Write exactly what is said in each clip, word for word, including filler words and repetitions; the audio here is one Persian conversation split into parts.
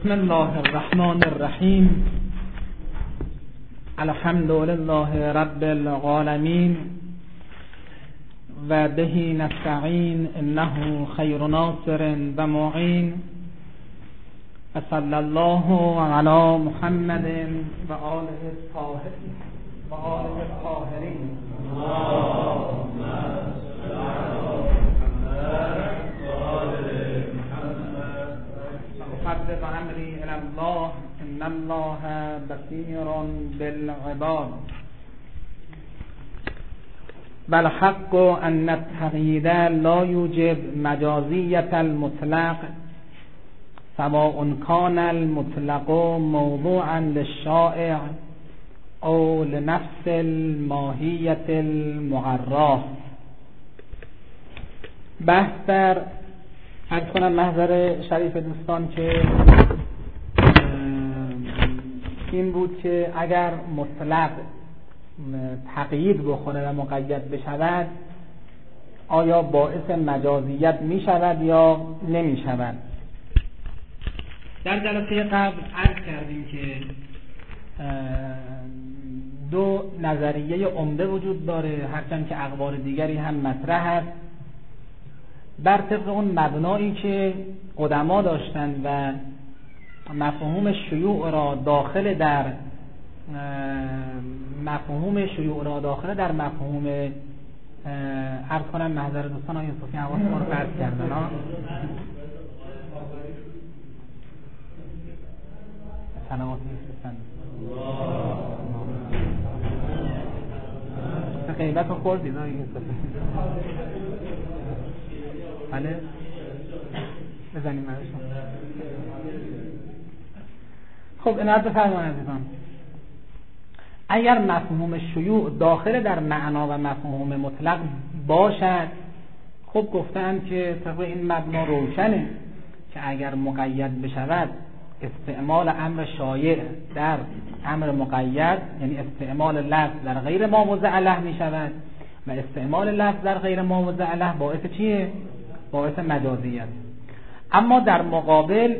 بسم الله الرحمن الرحیم. الحمد لله رب العالمین و به نستعین انه خیر ناصر و معین و صلی الله علی محمد و آله الطاهرین و آله الطاهرین. فضل امری الی الله ان الله بصیر بالعباد والحق ان التقیید لا یوجب مجازیت المطلق سواء کان المطلق موضوعا للشائع او لنفس الماهیت المعرف. بحث در عرض کنم محضر شریف دوستان که این بود که اگر مطلق تقیید بخوره و مقید بشود آیا باعث مجازیت می شود یا نمی شود. در جلسه قبل عرض کردیم که دو نظریه عمده وجود داره، هرچند که اقوال دیگری هم مطرح است. بر طبق اون مبنایی که قدما داشتن و مفهوم شیوع را داخل در مفهوم شیوع را داخل در مفهوم عرض کنم محضر دوستان های یوسفی حواس ما رو فرض کردن ها سلامات نیستن غیبت رو خوردید ها یوسفی بله بزنیم مرشون. خب عنایت بفرمایید عزیزان، اگر مفهوم شیوع داخل در معنا و مفهوم مطلق باشد، خب گفتند که طبق این مبنا روشنه که اگر مقید بشود استعمال امر شایع در امر مقید، یعنی استعمال لفظ در غیر ما وضع له می شود و استعمال لفظ در غیر ما وضع له باعث چیه؟ باعث مجازیت. اما در مقابل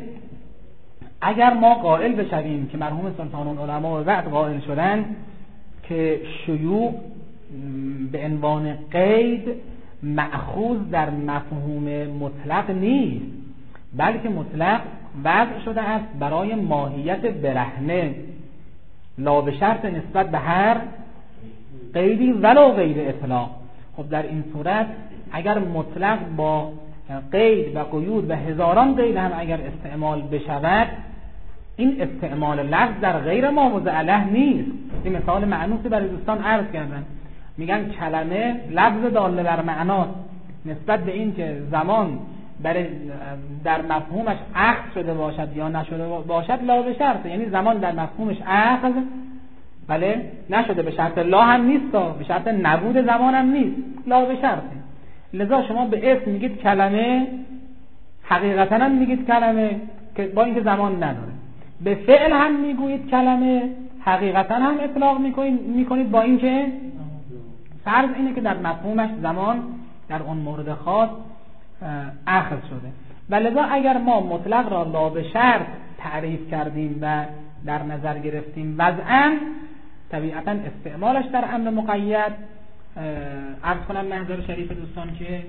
اگر ما قائل بشویم که مرحوم سلطان العلماء و بعد قائل شدن که شیوع به عنوان قید مأخوذ در مفهوم مطلق نیست، بلکه مطلق وضع شده است برای ماهیت برهنه لا به شرط نسبت به هر قیدی ولو غیر اطلاق. خب در این صورت اگر مطلق با قید و قیود و هزاران قید هم اگر استعمال بشود، این استعمال لفظ در غیر ما وضع له نیست. این مثال معنوسی برای دوستان عرض کردن، میگن کلمه لفظ داله بر معناست، نسبت به این که زمان برای در مفهومش اخذ شده باشد یا نشده باشد لا به شرط، یعنی زمان در مفهومش اخذ بله نشده به شرط لا هم نیست، به شرط نبود زمان هم نیست، لا به شرط. لذا شما به اسم میگید کلمه، حقیقتا هم میگید کلمه که با اینکه زمان نداره. به فعل هم میگویید کلمه، حقیقتا هم اطلاق میکنید میکنید با اینکه فرض اینه که در مفهومش زمان در اون مورد خاص اخذ شده. و لذا اگر ما مطلق را لا به شرط تعریف کردیم و در نظر گرفتیم وضعاً، طبیعتا استعمالش در امر مقید عرض کنم محضر شریف دوستان که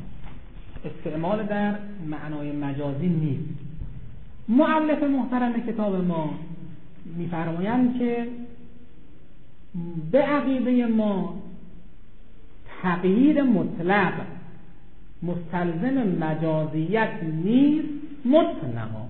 استعمال در معنای مجازی نیست. مؤلف محترم کتاب ما میفرمایند که به عقیده ما تقیید مطلق مستلزم مجازیت نیست مطلقا.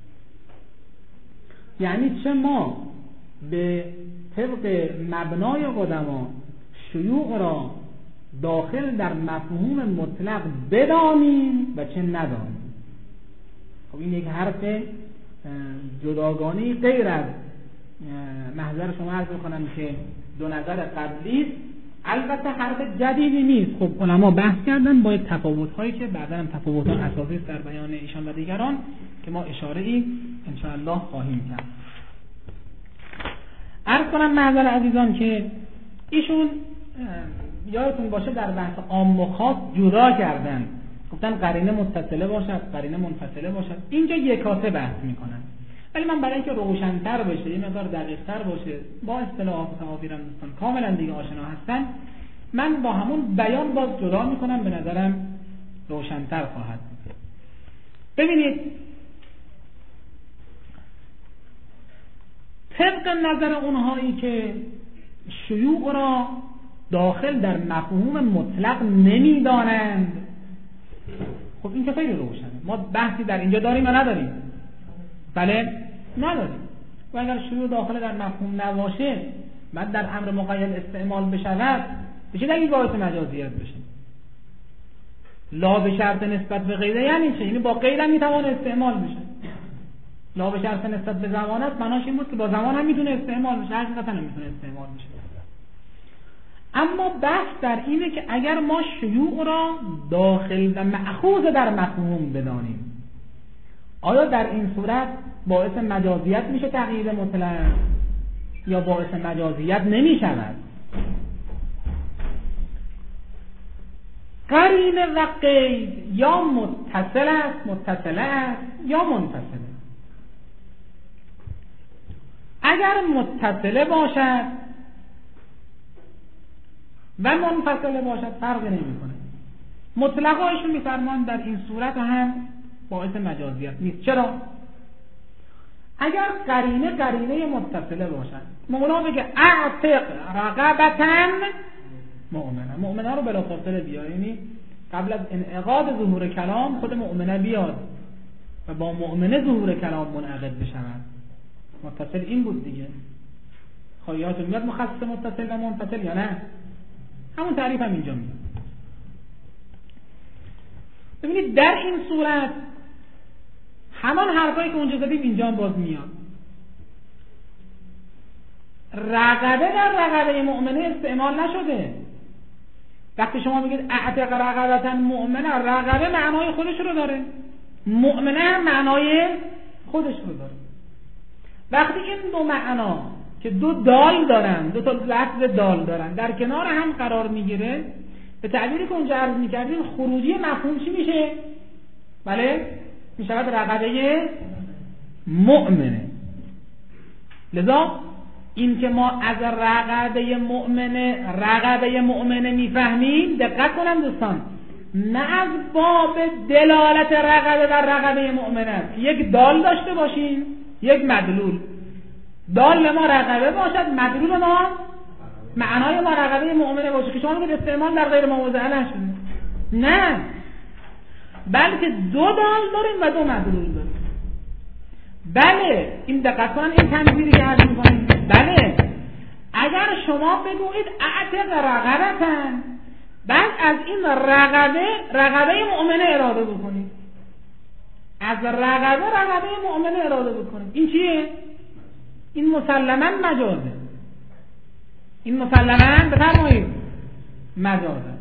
یعنی چه ما به طبق مبنای قدما شیوع را داخل در مفهوم مطلق بدانیم و چه ندانیم. خب این یک حرف جداگانه غیر از محضر شما عرض می‌کنم که دو نظر قبلی است، البته حرف جدیدی نیست. خب علما بحث کردن با تفاوت‌هایی که بعدا هم تفاوت‌ها اساسی است در بیان ایشان و دیگران که ما اشاره‌ای ان شاء الله خواهیم کرد. عرض کنم محضر عزیزان که ایشون یادتون باشه در بحث عام و خاص جدا کردن، گفتن قرینه متصله باشد قرینه منفصله باشد. اینجا یکاسه بحث میکنن. ولی من برای اینکه روشن‌تر بشه، یه مقدار دقیق‌تر باشه، با اصطلاحات تعابیرم دوستان کاملا دیگه آشنا هستن، من با همون بیان باز جدا میکنم، به نظرم روشن‌تر خواهد بود. ببینید طبق نظر اونهایی که شیوع را داخل در مفهوم مطلق نمیدانند، خب این که خیلی روشنه. ما بحثی در اینجا داریم یا نداریم؟ بله نداریم. و اگر شیوع داخل در مفهوم نباشه، بعد در امر مقید استعمال بشود، بشه نگی باعث مجازیت بشه. لا به شرط نسبت به غیره یعنی چه؟ یعنی با غیره میتوان استعمال بشه. لا به شرط نسبت به زمان است، معناش این بود که با زمان هم میتونه استعمال بشه، حقیقتا هم میتونه استعمال بشه. اما بحث در اینه که اگر ما شیوع را داخل و مأخوذ در مفهوم بدانیم، آیا در این صورت باعث مجازیت میشه تقیید مطلق یا باعث مجازیت نمی شود؟ قرینه و قید یا متصل است، متصله است یا منفصله. اگر متصله باشد و منفصله باشد فرقی نمیکنه. مطلقا ایشون میفرمان در این صورت هم باعث مجازیت نیست. چرا؟ اگر قرینه قرینه متصله باشد، مولا بگه اعتق رقبتن مؤمنه، مؤمنه رو بلافاصله بیار، یعنی قبل از انعقاد ظهور کلام خود مؤمنه بیاد و با مؤمنه ظهور کلام منعقد بشود. متصل این بود دیگه. خواهیاتون میاد مخصص متصل و منفصل یا نه؟ همون تعریف هم اینجا میاد. ببینید در این صورت همان حرفایی که اونجا زدیم اینجا هم باز میاد. رقبه در رقبه مؤمنه استعمال نشده. وقتی شما میگید اعتق رقبتن مؤمنه، رقبه معنای خودش رو داره، مؤمنه هم معنای خودش رو داره. وقتی این دو معنا که دو دال دارن، دو تا لفظ دال دارن، در کنار هم قرار میگیره، به تعبیری که اونجا عرض میکردیم خروجی مفهوم چی میشه؟ بله میشود رقبه مؤمنه. لذا این که ما از رقبه مؤمنه رقبه مؤمنه میفهمیم، دقت کنم دوستان، نه از باب دلالت رقبه بر رقبه مؤمنه، یک دال داشته باشیم یک مدلول، دال ما رقبه باشد، مدلول ما معنای ما رقبه مؤمنه باشه، که شما میگید استعمال در غیر موضع نشده. نه، بلکه دو دال داریم و دو مدلول داریم. بله این دقت کنن، این تنظیری که عرض می‌کنیم، بله اگر شما بگویید اعتق رقبتن، بعد از این رقبه رقبه مؤمنه اراده بکنید، از رقبه رقبه مؤمنه اراده بکنید، این چیه؟ این مسلماً مجازه. این مسلماً بفرمایید مجازه.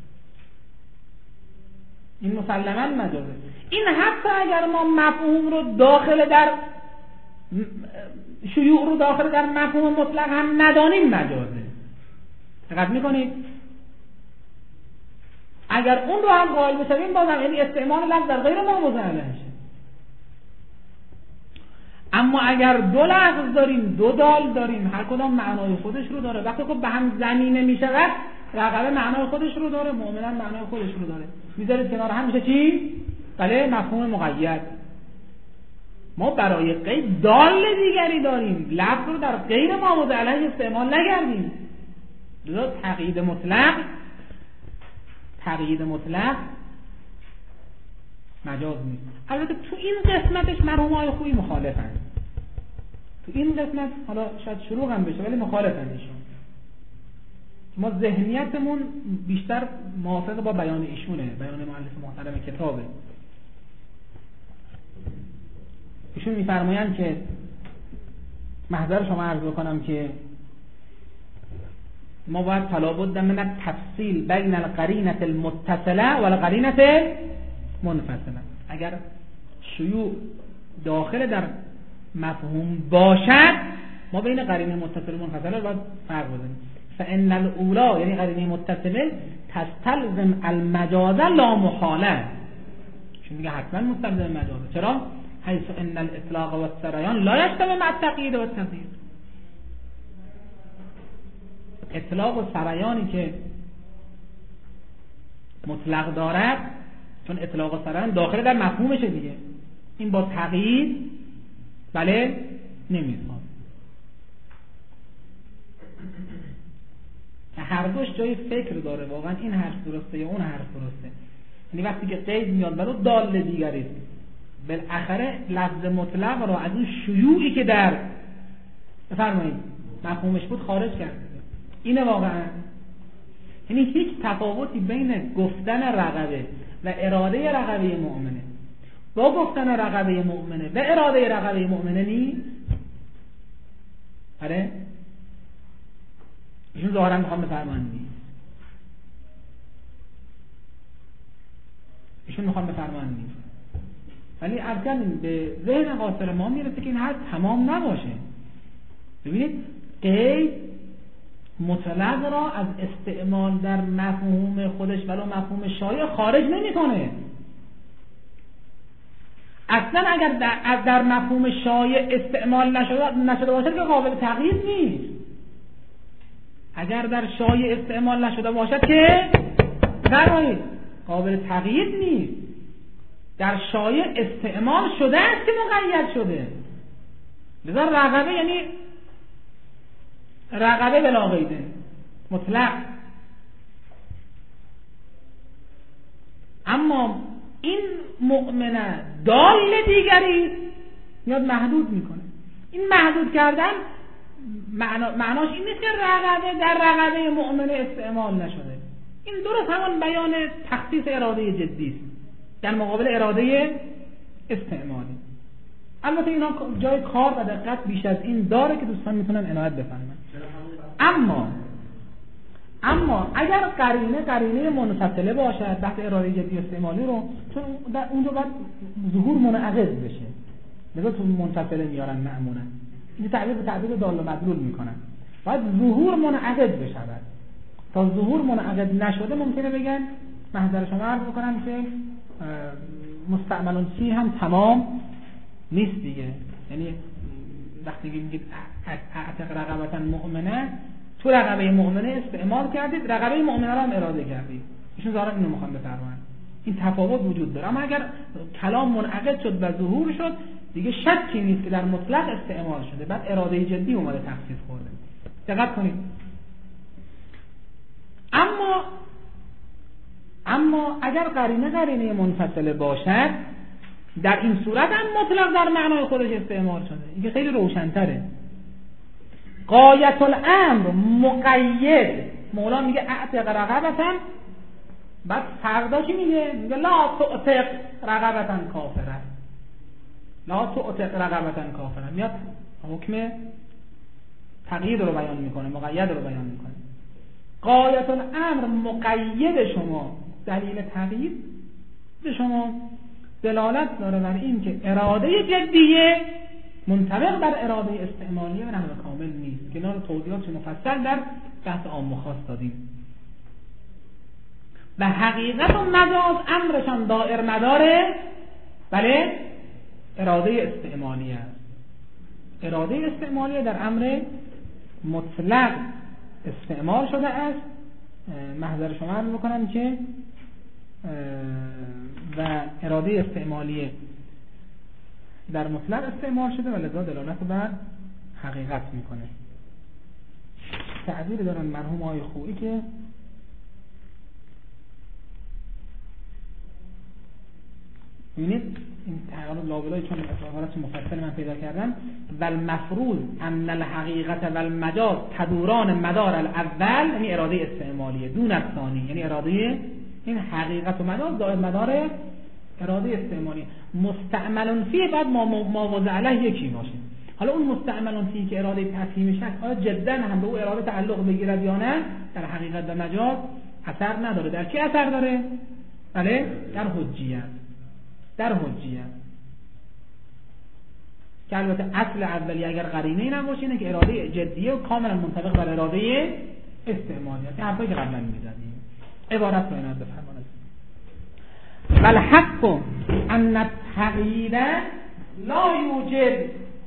این مسلماً مجازه. این حتی اگر ما مفهوم رو داخل در شیوع رو داخل در مفهوم مطلق هم ندانیم مجازه. دقت میکنید؟ اگر اون رو هم قائل بشویم بازم یعنی استعمال لفظ در غیر موضع علیه‌شه. اما اگر دو لفظ داریم، دو دال داریم، هر کدام معنای خودش رو داره، وقتی خب به هم زمینه میشود، رقبه معنای خودش رو داره، مؤمنان معنای خودش رو داره، میذارید کنار هم میشه چی؟ بله مفهوم مقید. ما برای قید دال دیگری داریم، لفظ رو در غیر موضع علیه استعمال نکردیم. لذا تقیید مطلق تقیید مطلق مجاز نیست. البته تو این قسمتش مرحومای خوبی مخالفن. تو این قسمت حالا شاید شروع هم بشه ولی مخالفن ایشون. ما ذهنیتمون بیشتر موافق با بیان ایشونه، بیان مؤلف محترم کتابه. ایشون میفرمایند که محضر شما عرض بکنم که ما باید تلابد من التفصیل بین القرینه المتصله و القرینه منفصله. اگر شیوع داخل در مفهوم باشد، ما بین قرینه متصله و منفصله باید فرق بزنیم. فان الاولی یعنی قرینه متصله تستلزم المجاز لا محاله، چون دیگه حتما مستلزم مجازه. چرا؟ حیث ان الاطلاق و السریان لا یجتمع مع التقیید و التغییر. اطلاق و سریانی که مطلق دارد، چون اطلاق و سریان داخل در مفهومشه دیگه، این با تقیید بله نمیسازه. هر دوش جای فکر داره، واقعا این حرف درسته یا اون حرف درسته. یعنی وقتی که قید میاد برای دال دیگری است، بالاخره لفظ مطلق را از اون شیوعی که در بفرمایید مفهومش بود خارج کرده. اینه واقعا. یعنی هیچ تفاوتی بین گفتن رغبه و اراده رغبه مؤمنه با گفتن رغبه مؤمنه و اراده رغبه مؤمنه نیست. آره ایشون ظاهرا میخوام بفرمان نیست. ایشون میخوام بفرمان نیست. ولی اصلا به ذهن قاصر ما میرسه که این حد تمام نباشه. ببینید قید مطلق را از استعمال در مفهوم خودش ولو مفهوم شایع خارج نمیکنه. اصلا اگر در, در مفهوم شایع استعمال نشده نشده باشه که قابل تغییر نیست. اگر در شایع استعمال نشده باشد که فرمایید قابل تغییر نیست. در شایع استعمال شده است که مقید شده. لذا رغبه یعنی رغبه بلا قیده مطلق. اما این مؤمنه دال دیگری میاد محدود میکنه. این محدود کردن معنا، معناش این نیست که رغبه در رغبه مؤمنه استعمال نشده. این درست همان بیان تخصیص اراده جدی است در مقابل اراده استعمالی. البته اینا جای کار و دقت بیش از این داره که دوستان میتونن عنایت بفرمایند. اما اما اگر قرینه قرینه منفصله باشه تحت اراده جدی استعمالی رو، چون در اونجا باید ظهور منعقد بشه، لذا تو منفصله میارن معمولا. این تعبیر به تعبیر دال و مدلول میکنن. باید ظهور منعقد بشه. تا ظهور منعقد نشده ممکنه بگن محضر شما عرض بکنم که مستعملون فی هم تمام نیست دیگه. یعنی وقتی میگید اعتق رغبتا مؤمنه، تو رغبه مؤمنه استعمال کردید، رغبه مؤمنه رو هم اراده کردید. ایشون ظاهرا اینو میخوان بفرمایند. این تفاوت وجود داره. اما اگر کلام منعقد شد و ظهور شد دیگه شکی نیست که در مطلق استعمال شده، بعد اراده جدی اومده تخصیص خورده. دقت کنید. اما اما اگر قرینه قرینه منفصله باشد، در این صورت هم مطلق در معنای خودش استعمال شده. این خیلی روشن‌تره. غایت الامر مقید، مولا میگه اعتق رغبتا، بعد فردا چی میگه؟ میگه لا تعتق رغبتا کافرا، لا تعتق رغبتا کافرا. میاد حکم تقیید رو بیان میکنه، مقید رو بیان میکنه. غایت الامر مقید شما، دلیل تقیید به شما دلالت داره بر این که اراده جدیه منطبق بر اراده استعمالیه و نحو کامل نیست که اینا رو توضیحات مفصل در بحث عام و خاص دادیم. و حقیقت و مجاز امرشان دائر مداره بله اراده استعمالیه است. اراده استعمالیه در امر مطلق استعمال شده است. محضر شما عرض میکنم که و اراده استعمالیه در مطلق استعمال شده و لذا دلالت بر حقیقت میکنه. تعبیر دارن مرحوم آقای خویی که ببینید این تعبیر لابلای چون عبارت مفصل من پیدا کردم، والمفروض ان الحقیقت والمجاز تدوران مدار الاول، یعنی اراده استعمالیه، دون الثانی، یعنی اراده این حقیقت و مجاز دائر مدار اراده استعمالی. مستعملون فیه بعد ما مواضع علیه یکی باشه. حالا اون مستعملون فیه که اراده تفهیم شک آیا جدا هم به او اراده تعلق بگیرد یا نه، در حقیقت و مجاز اثر نداره. در چی اثر داره؟ بله در حجیت. در حجیت که البته اصل اولی اگر قرینه‌ای نباشه اینه که اراده جدیه و کاملا منطبق بر اراده استعمالیه. این حرفایی که قبلا می‌زدیم. عبارت رو اینات بفرمایید. والحق ان التغییر لا یوجد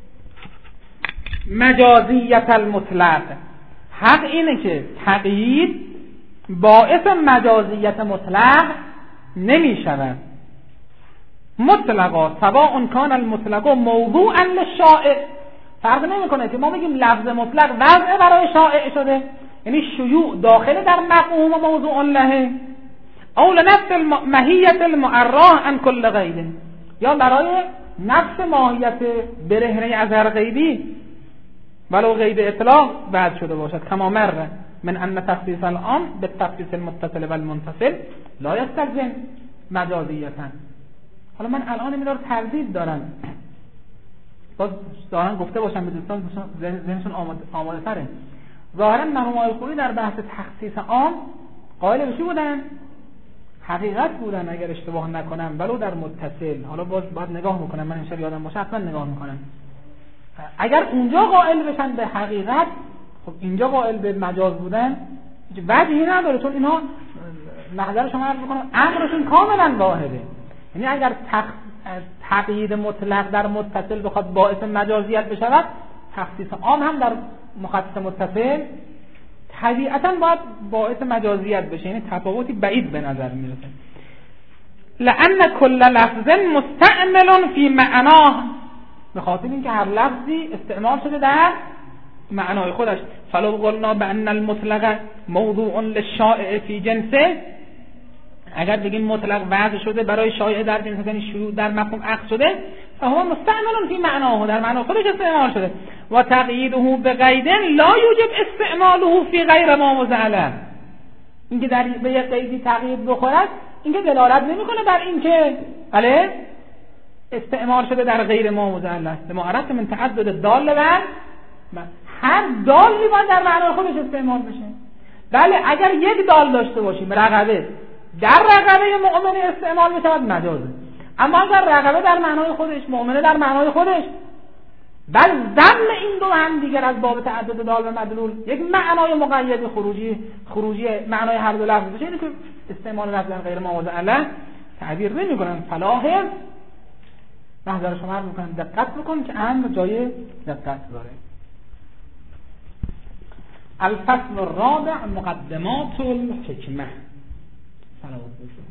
مجازیت المطلق. حق اینه که تقیید باعث مجازیت مطلق نمی شود. مطلقا سواء کان المطلق موضوعا للشائع، فرق نمیکنه که ما بگیم لفظ مطلق وضع برای شائع شده، یعنی شیوع داخل در مفهوم و موضوع له، او لنفس الماهیت المعراه عن کل غیر، یا برای نفس ماهیت برهنه از هر غیبی ولو غیب اطلاق وضع شده باشد. کما مر من ان تخصیص العام به تخصیص المتصل و المنفصل لا یستلزم مجازیتا. حالا من الان این رو تردید دارم، باز دارن گفته باشم به دوستان ذهنشون آماده, آماده تره. ظاهرا مرحوم آقای خویی در بحث تخصیص عام قائل به چی بودن؟ حقیقت بودن اگر اشتباه نکنم، ولو در متصل. حالا باز باید نگاه میکنم، من انشاءالله یادم باشه حتما نگاه میکنم. اگر اونجا قائل بشن به حقیقت، خب اینجا قائل به مجاز بودن وجهی نداره، چون اینها محضر شما عرض میکنم امرشون کاملا واحده. یعنی اگر تخ... تقیید مطلق در متصل بخواد باعث مجازیت بشود، تخصیص عام هم در مخصص متصل طبیعتا باید باعث مجازیت بشه، یعنی تفاوتی بعید به نظر میرسه. لأن کل لفظ مستعمل فی معناه، به خاطر اینکه هر لفظی استعمال شده در معنای خودش. فلو قلنا بأن المطلق موضوع للشائع فی جنسه، اگر بگیم مطلق وضع شده برای شایع در جنس، یعنی شیوع در مفهوم عقد شده، فهو مستعمل فی معناه، در معنای خودش استعمال شده. و تقییده به قید لا یوجب استعماله فی غیر ما موضع له، اینکه در به یک قیدی تقیید بخورد اینکه دلالت نمیکنه بر اینکه بله استعمال شده در غیر ما موضع له. به معرفت من تعدد دال و هر دالی باید در معنای خودش استعمال بشه. بله اگر یک دال داشته باشیم رقبه، در رقبه مؤمنه استعمال میشود مجازه، اما اگر رقبه در معنای خودش، مؤمنه در معنای خودش، بل ضمن این دو هم دیگر از باب تعدد دال و مدلول یک معنای مقید خروجی خروجی معنای هر دو لفظ بشه، اینه که استعمال لفظ در غیر ما موضع له تعبیر نمی‌کنن. فلاحظ محضر شما عرض می‌کنم دقت بکن که امر جای دقت داره. الفصل الرابع مقدمات الحکمه. صلوات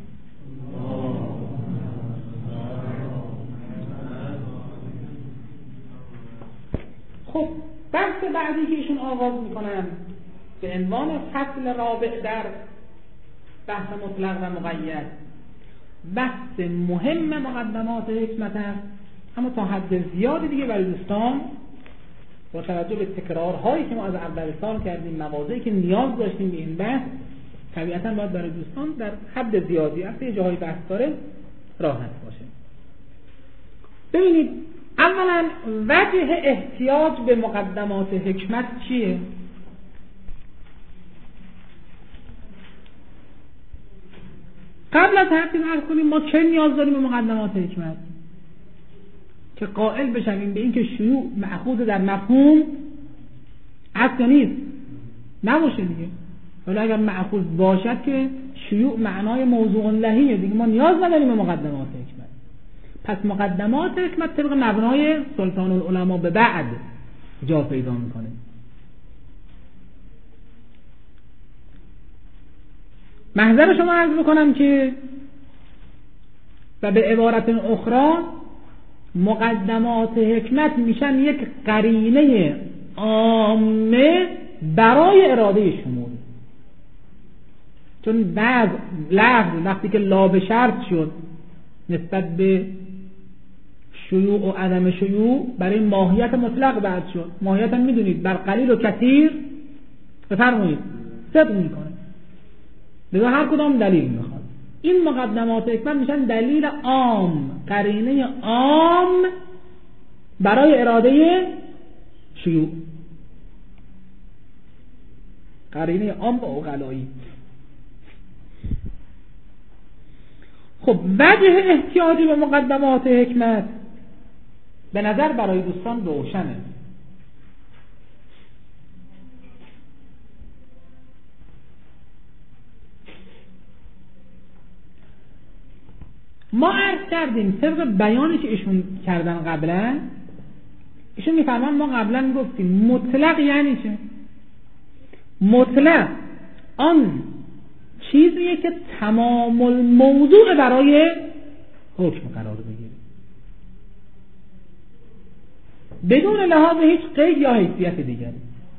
خب بحث بعدی که ایشون آغاز میکنن به عنوان فصل رابع در بحث مطلق و مقید، بحث مهم مقدمات حکمت است، اما تا حد زیادی دیگه برای دوستان با توجه به تکرارهایی که ما از اول سال کردیم، مواضعی که نیاز داشتیم به این بحث، طبیعتا باید برای دوستان در حد زیادی از یه جاهای بحث داره راحت باشه. ببینید اولا وجه احتیاج به مقدمات حکمت چیه؟ قبل از هر چیز عرض کنیم ما چه نیاز داریم به مقدمات حکمت؟ که قائل بشویم به این که شیوع مأخوذ در مفهوم اصلا نیست، نباشه دیگه. ولی اگر مأخوذ باشد که شیوع معنای موضوع لهیه دیگه، ما نیاز نداریم به مقدمات حکمت. پس مقدمات حکمت طبق مبنای سلطان العلماء به بعد جا پیدا میکنه. محضر شما عرض بکنم که و به عبارت اخرى مقدمات حکمت میشن یک قرینه عامه برای اراده شمول، چون بعض لفظ وقتی که لا به شرط شد نسبت به شیوع و عدم شیوع برای ماهیت مطلق بعد شد. ماهیت هم میدونید بر قلیل و کثیر بفرمایید صدق میکنه، لذا هر کدام دلیل میخواد. این مقدمات حکمت میشن دلیل عام، قرینه عام برای اراده شیوع، قرینه عام با عقلایی. خب وجه احتیاجی به مقدمات حکمت به نظر برای دوستان روشنه. ما عرض کردیم طبق بیانی که ایشون کردن قبلا، ایشون میفهمن ما قبلا گفتیم مطلق یعنی چه؟ مطلق آن چیزیه که تمام الموضوع برای حکم قرار بگیره بدون لحاظ هیچ قید یا حیثیت دیگری.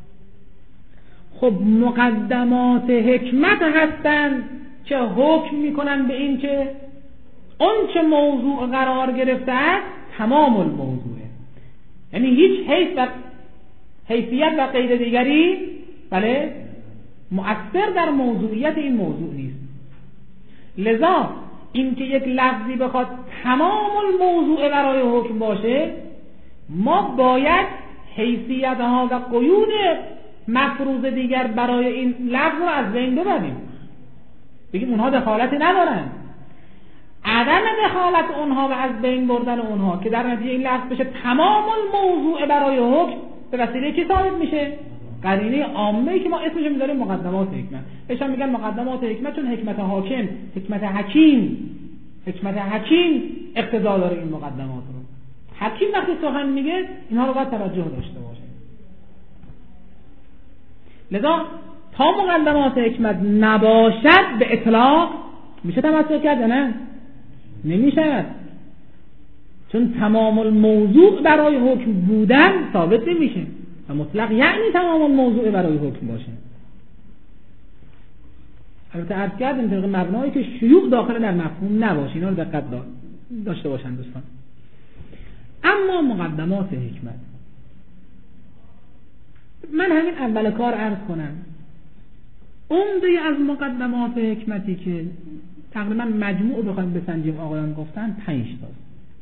خب مقدمات حکمت هستند که حکم میکنن به این که اون چه موضوع قرار گرفته است تمام الموضوعه، یعنی هیچ حیث و حیثیت و قید دیگری بله مؤثر در موضوعیت این موضوع نیست. لذا اینکه یک لفظی بخواد تمام الموضوع برای حکم باشه، ما باید حیثیت ها و قیود مفروض دیگر برای این لفظ رو از بین ببریم، بگیم اونها دخالتی ندارن. عدم دخالت اونها و از بین بردن اونها که در نتیجه این لفظ بشه تمام الموضوع برای حکم، به وسیله کی ثابت میشه؟ قرینه عامه‌ای که ما اسمش رو میذاریم مقدمات حکمت. بهشون میگن مقدمات حکمت چون حکمت حاکم، حکمت حکیم، حکمت حکیم اقتضا داره این مقدمات رو. حکیم وقتی سخن میگه اینها رو باید توجه داشته باشه. لذا تا مقدمات حکمت نباشد به اطلاق میشه تمسک کرد نه؟ نمیشه، چون تمام الموضوع برای حکم بودن ثابت نمیشه و مطلق یعنی تمام الموضوع برای حکم باشه. البته عرض کردیم طبق مبنایی که شیوع داخل در مفهوم نباشه، اینا رو دقت داشته باشن دوستان. اما مقدمات حکمت، من همین اول کار عرض کنم عمده از مقدمات حکمتی که تقریبا مجموع بخوایم بسنجیم آقایان گفتن پنج تاست.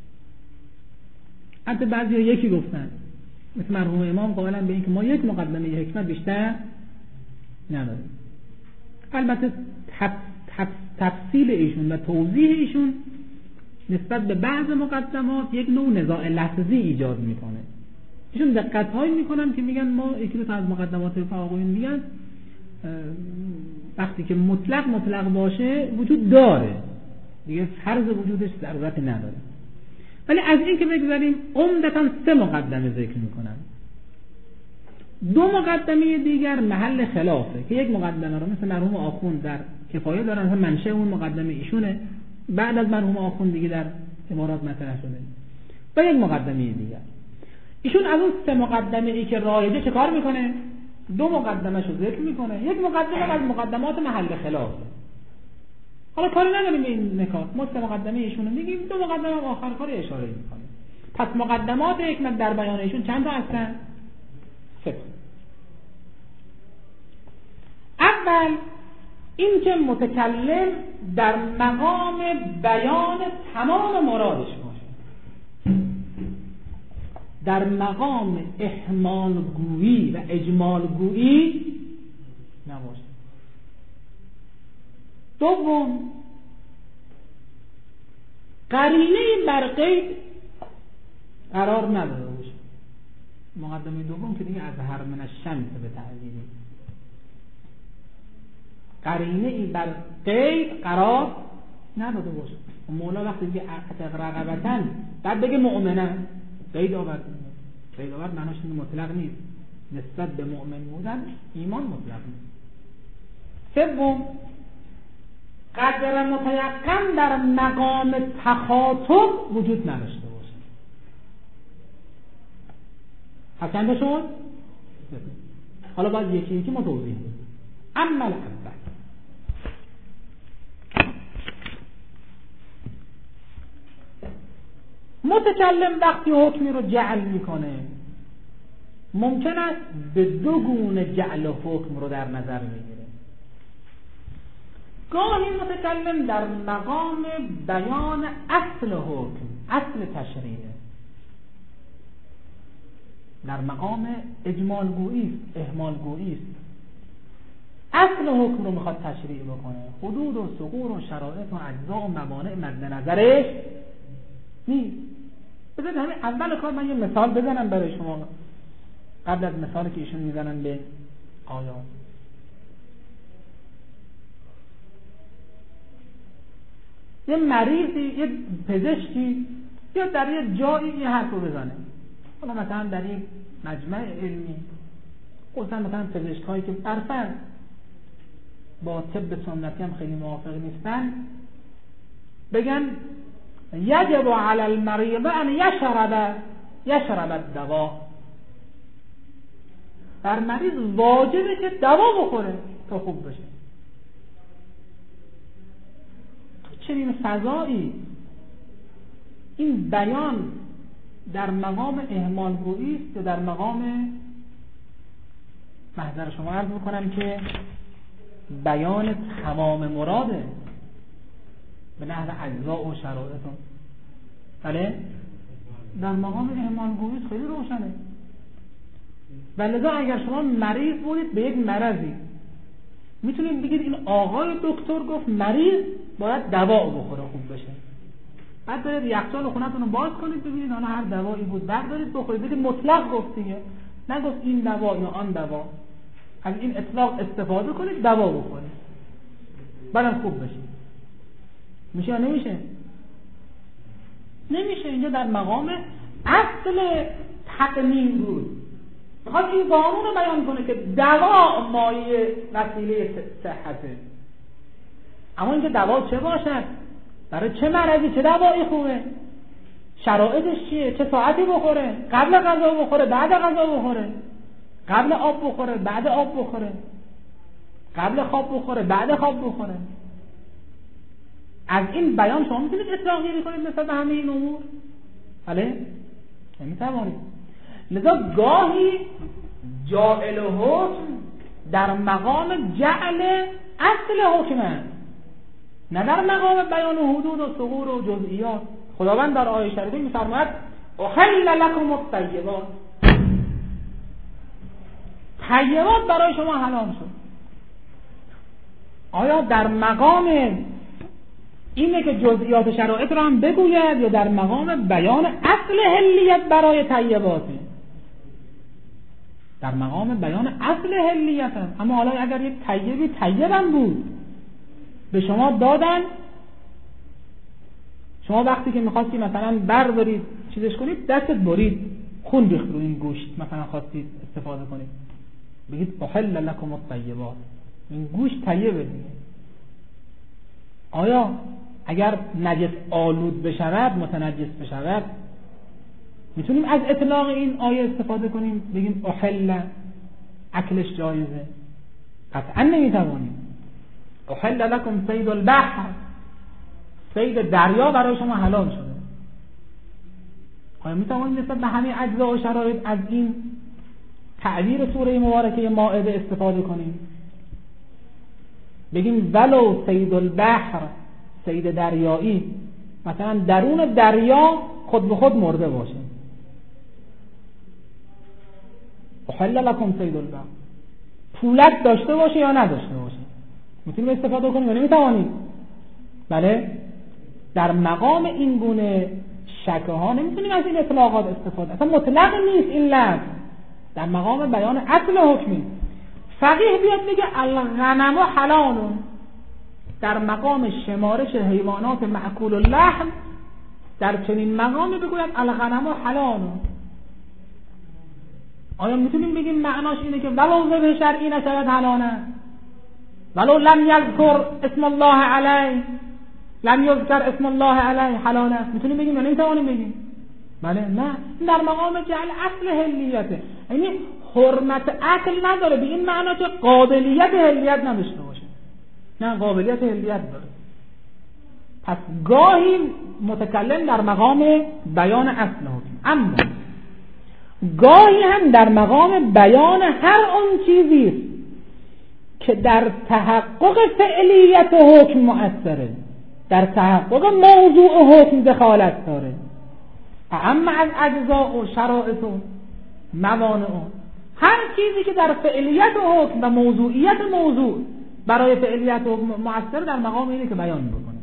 حتی بعضی یکی گفتن، مثل مرحوم امام قائلا به این که ما یک مقدمه حکمت بیشتر نداریم. البته تف... تف... تفصیل ایشون و توضیح ایشون نسبت به بعض مقدمات یک نوع نزاع لفظی ایجاد میکنه. ایشون دقت هایی میکنن که میگن ما یکی دو تا از مقدمات آقایون میگن وقتی که مطلق مطلق باشه وجود داره دیگه، فرض وجودش ضرورت نداره. ولی از این که بگذاریم عمدتاً سه مقدمه ذکر میکنن. دو مقدمه دیگر محل خلافه که یک مقدمه رو مثل مرحوم آخوند در کفایه دارن، هم منشأ اون مقدمه ایشونه، بعد از مرحوم آخوند دیگه در امارات مطرح شده، و یک مقدمه دیگر. ایشون از اون سه مقدمه ای که رایجه چه کار میکنه؟ دو مقدمه شو ذکر میکنه، یک مقدمه از مقدمات محل خلافه. حالا کاری نداریم به این نکات، ما سه مقدمه ایشون رو میگیم، دو مقدمه آخر کار اشاره میکنیم. پس مقدمات حکمت در بیان ایشون چند تا هستن؟ سه تا. اول این که متکلم در مقام بیان تمام مرادش باشه، در مقام احمال گویی و اجمال گویی نباشه. دوم قرینه بر قید قرار نداره باشه. مقدمه دوم که دیگه اظهر من الشمس به تعبیری، قرینه ای بر قید قرار نداده باشه. مولا وقتی دیگه اعتق رقبتن بعد بگه مؤمنن، قید آورد. قید آورد معناش مطلق نیست، نسبت به مؤمن بودن ایمان مطلق نیست. سوم قدر متیقن در مقام تخاطب وجود نداشته باشه. پس چند شد؟ حالا باید یکی یکی ما توضیح بدیم. اما اول متکلم وقتی حکمی رو جعل میکنه ممکن است به دو گونه جعل حکم رو در نظر بگیره. گاهی متکلم در مقام بیان اصل حکم، اصل تشریعه، در مقام اجمال گویی است، اهمال گویی است. اصل حکم رو میخواد تشریع بکنه، حدود و ثغور و شرایط و اجزا و موانع مد نظرش نیست. بذارید همین اول کار من یه مثال بزنم برای شما قبل از مثالی که ایشون میزنن به آیات. یه مریضی، یه پزشکی یا در یه جایی یه حرف رو بزنه، حالا مثلا در این مجمع علمی، خصوصا مثلا پزشک هایی که برفرض با طب سنتی هم خیلی موافق نیستن، بگن یجب علی المریض ان یشرب یشرب الدوا، بر مریض واجبه که دوا بخوره تا خوب بشه. چنین فضایی این بیان در مقام اهمالگویی است یا در مقام، محضر شما عرض میکنم که بیان تمام مراده به نحو اجزاء و شرایط، بله در مقام اهمالگویی خیلی روشنه. ولذا اگر شما مریض بودید به یک مرضی، میتونید بگید این آقای دکتر گفت مریض باید دوا بخوره خوب بشه، بعد برید یخچال خونتون رو باز کنید ببینید حالا هر دوایی بود بردارید بخورید، بگید مطلق گفت دیگه، نگفت این دوا یا آن دوا، از این اطلاق استفاده کنید دوا بخورید بعدم خوب بشید. میشه یا نمیشه؟ نمیشه. اینجا در مقام اصل تقنین بود، میخواد این قانون رو بیان کنه که دوا مایه وسیله صحته، اما اینکه دوا چه باشد، برای چه مرضی چه دوایی خوبه، شرایطش چیه، چه ساعتی بخوره، قبل غذا بخوره بعد غذا بخوره، قبل آب بخوره بعد آب بخوره، قبل خواب بخوره بعد خواب بخوره، از این بیان شما میتونید اطلاق گیری کنید مثل به همه این امور؟ بله نمیتوانید. لذا گاهی جاعل حکم در مقام جعل اصل حکمه، نه در مقام بیان حدود و ثغور و جزئیات. خداوند در آیه شریفه می‌فرماید احل لکم الطیبات، طیبات برای شما حلال شد. آیا در مقام اینه که جزئیات شرایط رو هم بگوید یا در مقام بیان اصل حلیت برای طیباته؟ در مقام بیان اصل حلیت هم. اما حالا اگر یک طیبی طیبم بود به شما دادن، شما وقتی که میخواستی مثلا بردارید چیزش کنید دستت برید خون ریخت رو این گوشت، مثلا خواستید استفاده کنید، بگید احل لکم الطیبات، این گوشت طیبه دیگه. آیا اگر نجس آلود بشود، متنجس بشود، میتونیم از اطلاق این آیه استفاده کنیم بگیم احل اکلش جایزه؟ قطعا نمیتوانیم. احل لکم صید البحر، صید دریا برای شما حلال شده. آیا میتوانیم نسبت به همه اجزا و شرایط از این تعبیر سوره مبارکه مائده استفاده کنیم؟ بگیم ولو صید البحر، صید دریایی، مثلا درون دریا خود به خود مرده باشه، احل لکم صید البحر، پولک داشته باشه یا نداشته باشه، میتونیم استفاده کنیم یا نمیتوانیم؟ بله، در مقام این گونه شکه ها نمیتونیم از این اطلاقات استفاده، اصلا مطلق نیست این لفظ، در مقام بیان اصل حکمی. فقیه بیاد بگه الغنم حلالون، در مقام شمارش حیوانات مأکول اللحم، در چنین مقامی بگوید الغنم حلالون. آیا میتونیم بگیم معناش اینه که ولو ذبح شرعی نشود حلاله، ولو لم یذکر اسم الله علیه، لم یذکر اسم الله علیه حلاله؟ میتونیم بگیم یا نمیتوانیم بگیم؟ بله، نه، در مقام جعل اصل حلیته، یعنی حرمت اکل نداره به این معنا که قابلیت حلیت نداشته باشه، نه، قابلیت حلیت داره. پس گاهی متکلم در مقام بیان اصل حکم، اما گاهی هم در مقام بیان هر اون چیزی است که در تحقق فعلیت حکم مؤثره، در تحقق موضوع حکم دخالت داره، اما از اجزاء و شرایط و موانع و هر چیزی که در فعلیت حکم و موضوعیت موضوع برای فعلیت حکم مؤثر، در مقام اینه که بیان بکنه.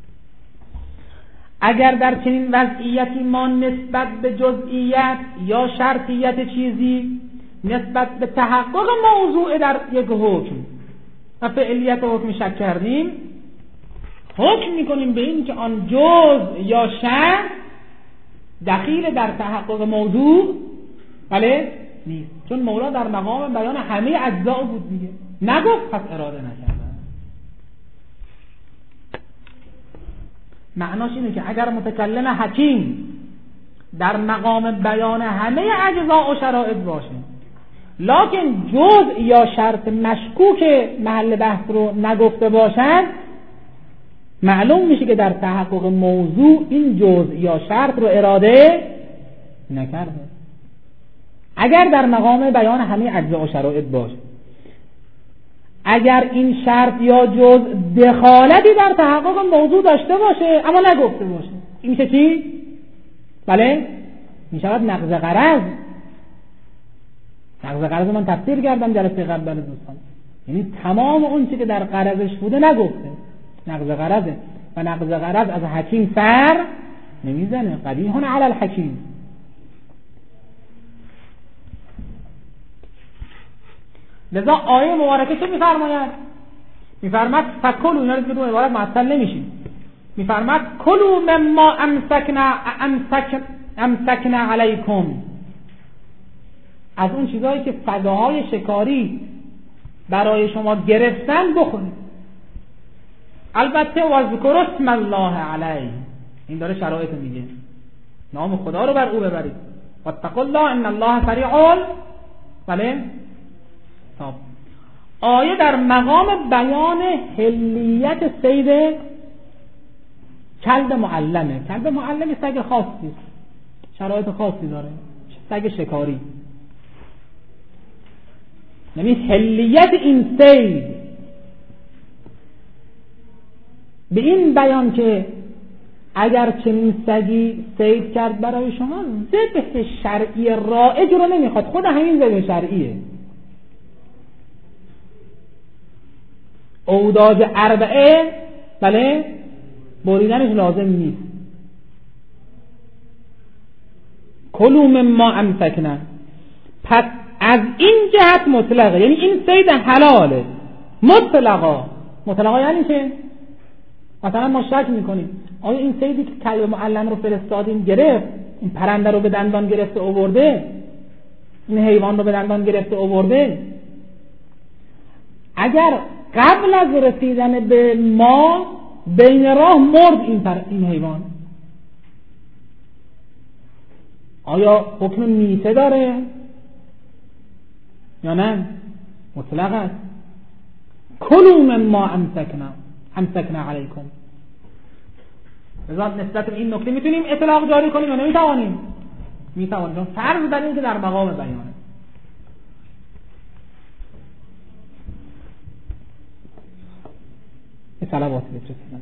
اگر در چنین وضعیتی ما نسبت به جزئیت یا شرطیت چیزی نسبت به تحقق موضوع در یک حکم و فعلیت حکم شک کردیم، حکم میکنیم به این که آن جزء یا شرط دخیل در تحقق موضوع بله نیست، چون مولا در مقام بیان همه اجزا بود دیگه، نگفت پس اراده نکرد. معناش اینه که اگر متکلم حکیم در مقام بیان همه اجزا و شرایط باشه لکن جزء یا شرط مشکوک محل بحث رو نگفته باشد، معلوم میشه که در تحقق موضوع این جزء یا شرط رو اراده نکرده. اگر در مقام بیان همه اجزا و شرایط باشه، اگر این شرط یا جزء دخالتی در تحقق موضوع داشته باشه اما نگفته باشه، این میشه چی؟ بله میشود نقض غرض. نقض غرض من تفسیر کردم جلسه قبل دوستان، یعنی تمام اون چیزی که در غرضش بوده نگفته، نقض غرضه و نقض غرض از حکیم سر نمیزنه، قبیح علی الحکیم. لذا آیه مبارکه چه میفرماید؟ میفرماید فکلوا، اینا رو که دو عبارت معطل نمیشیم، میفرماید کلوا مما امسکنا امسک امسکنا علیکم، از اون چیزایی که فداهای شکاری برای شما گرفتن بخورید، البته واذکروا اسم الله علیه، این داره شرایط میگه، نام خدا رو بر او ببرید، واتقوا الله ان الله سریع بله. طب آیه در مقام بیان حلیت صید کلب معلمه. کلب معلم سگ خاصی، شرایط خاصی داره، سگ شکاری. یعنی حلیت این صید به این بیان که اگر چنین سگی صید کرد برای شما، ذبح شرعی رایج رو نمیخواد، خود همین ذبح شرعیه. اوداج اربعه بله بریدنش لازم نیست. کلوا مما امسکنا، پس از این جهت مطلقه، یعنی این صید حلاله مطلقا. مطلقا یعنی چه؟ مثلا ما شک میکنیم آیا این صیدی که کلب معلم رو فرستادیم گرفت، این پرنده رو به دندان گرفته آورده، این حیوان رو به دندان گرفته آورده، اگر قبل از رسیدن به ما بین راه مرد این, پر... این حیوان، آیا حکم میته داره یا نه؟ مطلق است. کلوا مما امسکنا امسکنا علیکم. لذا نسبت به این نکته میتونیم اطلاق جاری کنیم یا نمیتوانیم؟ میتوانیم، چون فرض بر این که در مقام بیانه. صلوات بفرستید.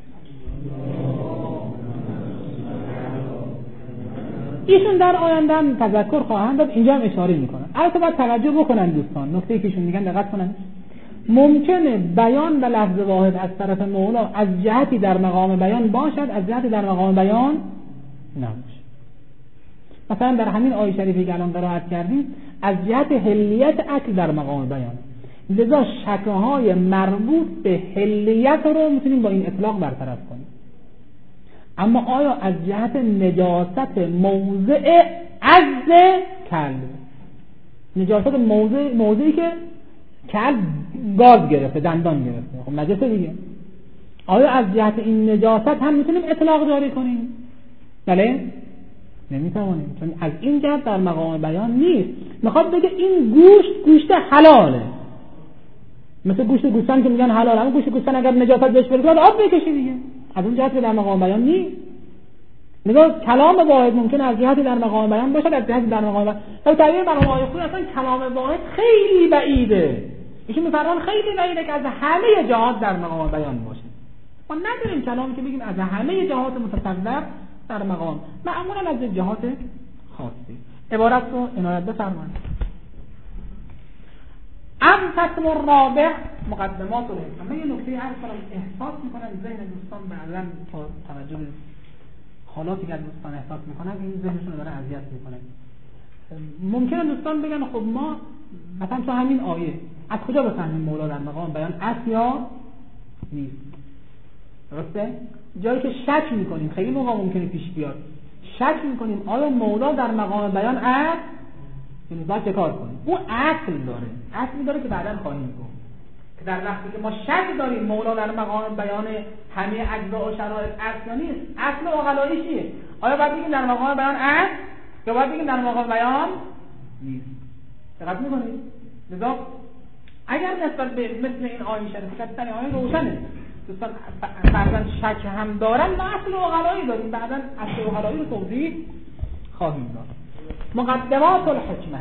ایشون در آینده هم تذکر خواهند داد، اینجا هم اشاره میکنن. البته باید توجه بکنن دوستان، نکته که ایشون میگن دقت کنن. ممکنه بیان و لفظ واحد از طرف مولا از جهتی در مقام بیان باشد، از جهتی در مقام بیان نباشه. مثلا در همین آیه شریفی که الان قرائت کردیم از جهت حلیت اکل در مقام بیان، لذا شکه‌های مربوط به حلیت رو میتونیم با این اطلاق برطرف کنیم. اما آیا از جهت نجاست موضع عزل کلب، نجاست موضع موضعی که کلب گاز گرفته، دندان گرفته، خب نجاسه دیگه، آیا از جهت این نجاست هم میتونیم اطلاق جاری کنیم؟ بله نمیتوانیم، چون از این جهت در مقام بیان نیست. میخواد بگه این گوشت گوشت حلاله، مثل گوشت گوسفند که میگن حلاله، اما گوشت گوسفند اگر نجاست بهش برسه آب بکشه دیگه، از اون جهت در مقام بیان نیست. نگاه کلام واحد ممکن از جهتی در مقام بیان باشد، از جهتی در مقام بیان. در تعبیر مقام آیه خود اصلا کلام واحد خیلی بعیده. ایشون میفرمان خیلی بعیده که از همه جهات در مقام بیان باشه. ما نداریم کلامی که بگیم از همه جهات متصور در مقام، معمولا از جهات خاصی. عبارت رو عنایت بفرمایید. ام قسم الرابع مقدمات رو همه یه نکته عرض کنم، احساس میکنم ذهن دوستان بعضا با توجه به حالاتی که دوستان احساس میکنن این ذهنشون رو داره اذیت میکنه. ممکنه دوستان بگن خب ما مثلا تو همین آیه از کجا بفهمیم مولا در مقام بیان است یا نیست؟ درسته؟ جایی که شک میکنیم، خیلی موقع ممکنه پیش بیاد، شک میکنیم آیا مولا در مقام بیان اصل، یعنی باید چه کار کنیم؟ اون اصل داره، اصلی داره که بعداً خواهیم گفت که در وقتی که ما شک داریم مولا در مقام بیان همه اجزا و شرایط اصل یا نیست، اصل عقلایی چیه؟ آیا باید بگیم در مقام بیان اصل یا باید بگیم در مقام بیان نیست؟ دقت میکنید؟ لذا اگر نسبت به مثل این آیه شریف که آیه روشنه، دوستان بعضا شک هم دارن، ما اصل عقلایی داریم، بعضا اصل عقلایی رو توضیح خواهیم داد. مقدمات الحکمه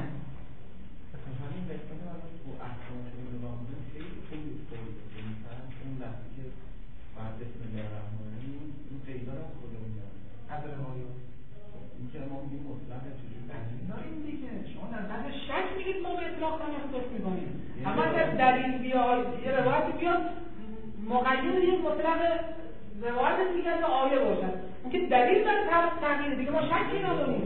شک میگید ما به اطلاق تمسک میکنیم، اما اگر دلیل بیاد یه روایت بیاد مقید یک مطلق روایت دیگر یا آیه باشد، اون که دلیل داره تغییر دیگه ما شکی نداریم.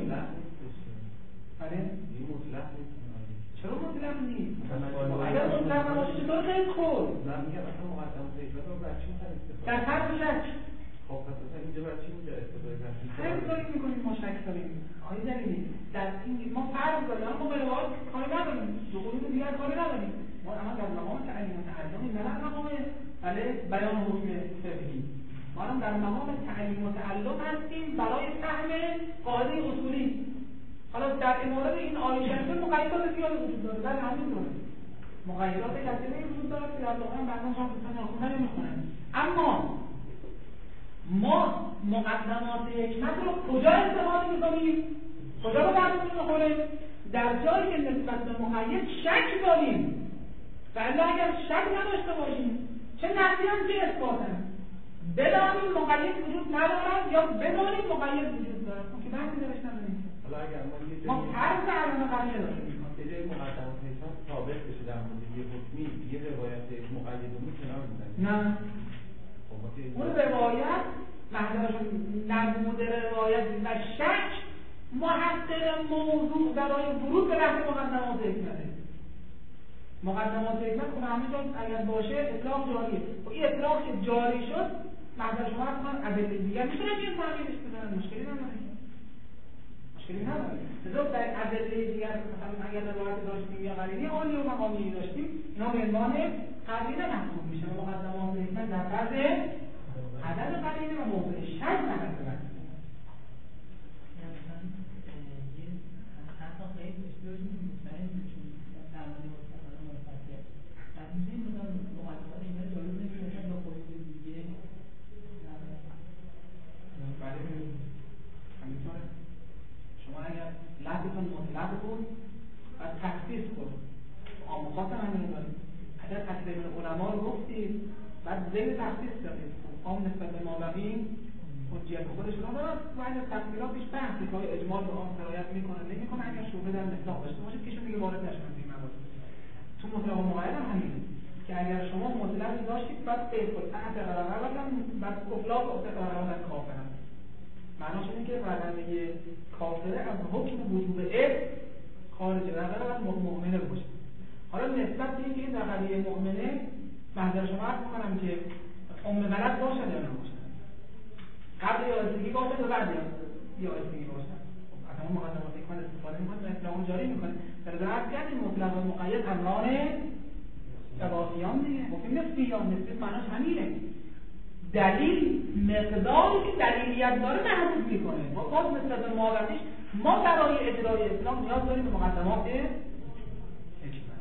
بله این مطلق نیست. چرا مطلق نیست؟ اگر مطلق نباشه چطور خیلی خوب؟ من میگم مثلا مقدمات اجرا رو بر چی می‌خواید استفاده در هر شک. خب مثلا اینجا بر چی می‌خواید استفاده کنید؟ خیلی کاری می‌کنیم ما شک داریم. آیه دلیلی در این ما فرض داریم، ما به روایت کاری نداریم، دخولی دیگر کاری نداریم. ما اما در مقام تعلیم و تعلم نه در مقام بله بیان حکم فقهی، ما هم در مقام تعلیم و تعلم هستیم برای فهم قاعده اصولی. حالا در مورد این آیه شریفه مقیدات زیادی وجود داره، در همین دوره مقیدات کثیری وجود داره که در واقع بعضا هم دوستان خوندن نمی‌خونن. اما ما مقدمات حکمت رو کجا استفاده می‌کنیم؟ کجا رو درمون می‌خوریم؟ در جایی که نسبت به مقید شک داریم. ولی اگر شک نداشته باشیم چه نفی هم چه اثبات هم بدانیم مقید وجود ندارد یا بدانیم مقید وجود دارد، که بحثی درش نداریم. حالا اگر ما یه ما فرض علم قضیه داریم به جای مقدمات حکمت ثابت بشه در مورد یه حکمی یه روایت مقیدمون کنار می‌زنیم. نه اون روایت محضرشون نبود روایت و شک محقق موضوع برای ورود به بحث مقدمات حکمته. مقدمات حکمت خود همه جا اگر باشه اطلاق جاریه. و این اطلاق که جاری شد محضر شما هستن ادله دیگر میتونه که این تغییرش بدن، مشکلی نداره. مشکلی نداره. لذا در ادله دیگر مثلا اگر روایت داشتیم یا قرینی عالی و مقامی داشتیم اینا به عنوان قرینه محسوب میشه. مقدمات حکمت در فرض عدد قرینه و موضوع شک نهست. شما اگر لحظتون مطلق بود و تخصیص بود آموخات همین رو دارید، اگر تقریب علما رو گفتید بعد زیر تخصیص دارید آم نسبت به مابقین حجیت خودش رو دارد و اگر تفصیلات پیش بحثی که اجمال به آن سرایت میکنه نمیکنه، اگر شبهه در مطلق داشته باشید که شما دیگه وارد نشدید این موارد. تو مطلق و مقید هم همینه که اگر شما مطلقی داشتید بعد قید کنید تحت قرار بدن بعد افلاق و قرار بدن کافرن، معناش اینه که بدنه کافره از حکم وجوب علم خارجه و قرار باید مؤمنه باشه. حالا نسبت به اینکه این در قضیه مؤمنه منظر شما عرض میکنم که ام غلط باشد یا نباشد، قبل یائسگی باشد و بعد یائسگی باشد. اصلا مقدمات حکمت استفاده میکنه و اطلاق جاری میکنه. در درست کردیم مطلق و مقید همراه تباقیان دیگه ممکن نسبی یا نسبی معناش همینه. دلیل مقداری که دلیلیت داره محدود میکنه. ما باز نسبت به مواقعش ما برای اجرای اسلام نیاز داریم به مقدمات حکمت.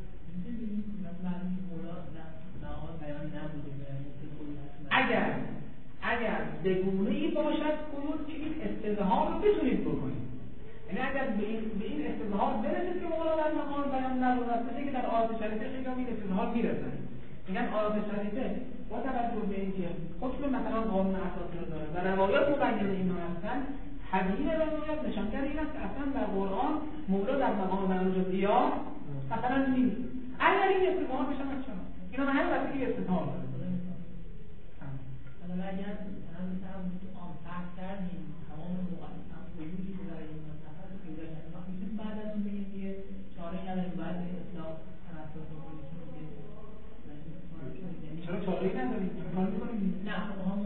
اگر اگر به گونه‌ای باشد قیود که این استظهار رو بتونید بکنید، یعنی اگر به این به این استظهار برسید که مولا در مقام بیان ندارد، مثل که در آیات شریفه خیلی این استظهار میرسن. میگن آیات شریفه با توجه به اینکه حکم مثلا قانون اساسی رو داره و روایات مبین اینها هستن، حدیث روایات نشانگر این است که اصلا در قرآن مولا در مقام بیان جزئیات مثلا نیست. اگر این استظهار بشه مثلا اینا به همین واسه استظهار داره. حالا اگر مثلا مثلا آن فرض کردیم تمام مقدمات وجودی که برای این مصطفی رو پیدا کردیم، وقتی که بعد از اون بگیم دیگه چاره نداریم بعد اصلاح توسط کنیم. چرا چاره نداریم؟ کار می‌کنیم؟ نه خب هم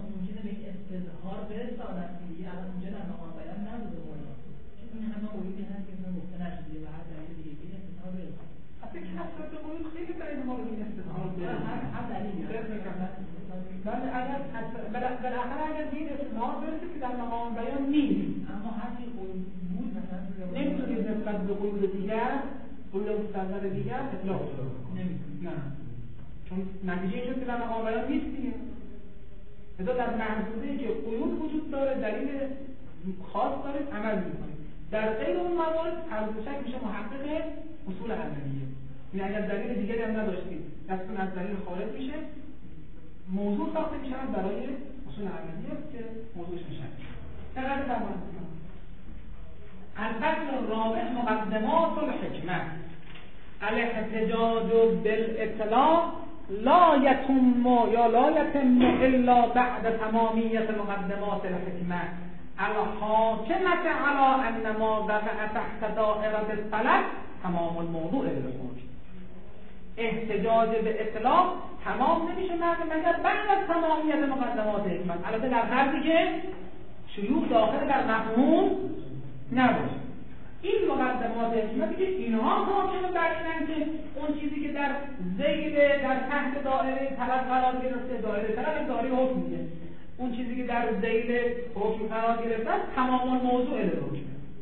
الان اونجا در مقام بیان نبوده مولا چون این همه قیودی هست که اصلا گفته نشده و هر دلیل دیگه این استثنا رو بره اصلا کثرت قیود خیلی برای ما رو این استثنا رو بره هر دلیلی ولی اگر بالاخره اگر این استثنا برسه که در مقام بیان نیست اما هر چی قیود بود مثلا نمیتونید نسبت به قیود دیگر قیود مستقر دیگر اطلاق نمیتونید نه چون نتیجه این شد که در مقام بیان نیست دیگه لذا در محدوده که قیود وجود داره دلیل خاص داره عمل میکنید در غیر اون موارد عرض شک میشه محقق اصول عملیه یعنی اگر دلیل دیگری هم نداشتید دستتون از دلیل خارج میشه موضوع ساخته میشه برای اصول عملیه که موضوعش میشه چقدر فرمایید الفصل الرابع مقدمات الحکمه الاحتجاج بالاطلاق لا يتم یا لا يتم الا بعد تمامیت مقدمات الحکمه الحاکمه على ان ما وقع تحت دائره الطلب تمام الموضوع للخروج. احتجاج به اطلاق تمام نمیشه مگر بعد از تمامیت مقدمات حکمت، البته در حدی که شیوع داخل در مفهوم نباشه. این مقدمات حکمتی که اینها حاکم بر اینن که اون چیزی که در ذیل در تحت دایره طلب قرار گرفته، دایره طلب دایره حکم میگه، اون چیزی که در ذیل حکم قرار گرفته تمام موضوع حکم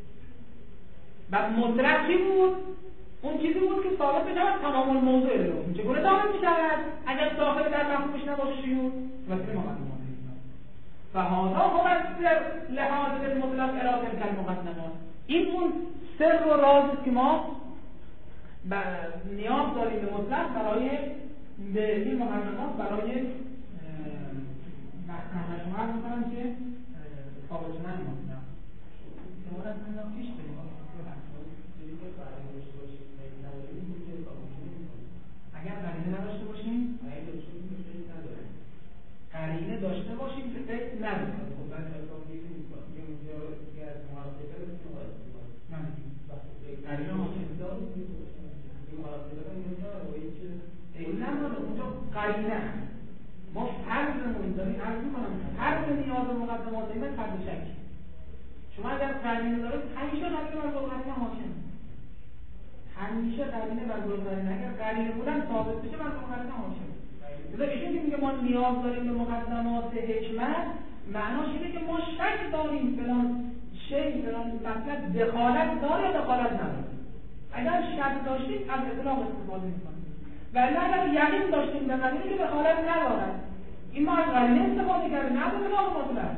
و مطلق چی بود؟ اون چیزی بود که ثابت بشود تمام الموضوع حکم. چگونه ثابت میشود؟ اگر داخل در مفهومش نباشه شیوع وسیله مقدمات و هذا هو السر لحاظ المطلق اراده المقدمات. این اون سر و رازی که ما نیاز داریم به مطلق برای به این مقدمات برای محکمه شما عرض می‌کنم که قابل شدن مطلق شما از من پیش بریم اگر قرینه نداشته باشیم قرینه داشته باشیم که فکر نداریم اونجا قرینه ما فرضمون داریم عرض می‌کنم فرض نیاز مقدمات ایمن فرض شک. شما اگر قرینه دارید همیشه قرینه بر قرینه حاکم، همیشه قرینه بر قرینه، اگر قرینه بودن ثابت بشه بر قرینه حاکم. لذا ایشون که میگه ما نیاز داریم به مقدمات حکمت، معناش اینه که ما شک داریم فلان شی فلان مطلب دخالت داره یا دخالت نداره. اگر شک داشتیم از اطلاق استفاده می‌کنیم ولی اگر یقین داشتیم به قرینه که دخالت ندارد، این ما از قرینه استفاده کردیم نه از اطلاق مطلق.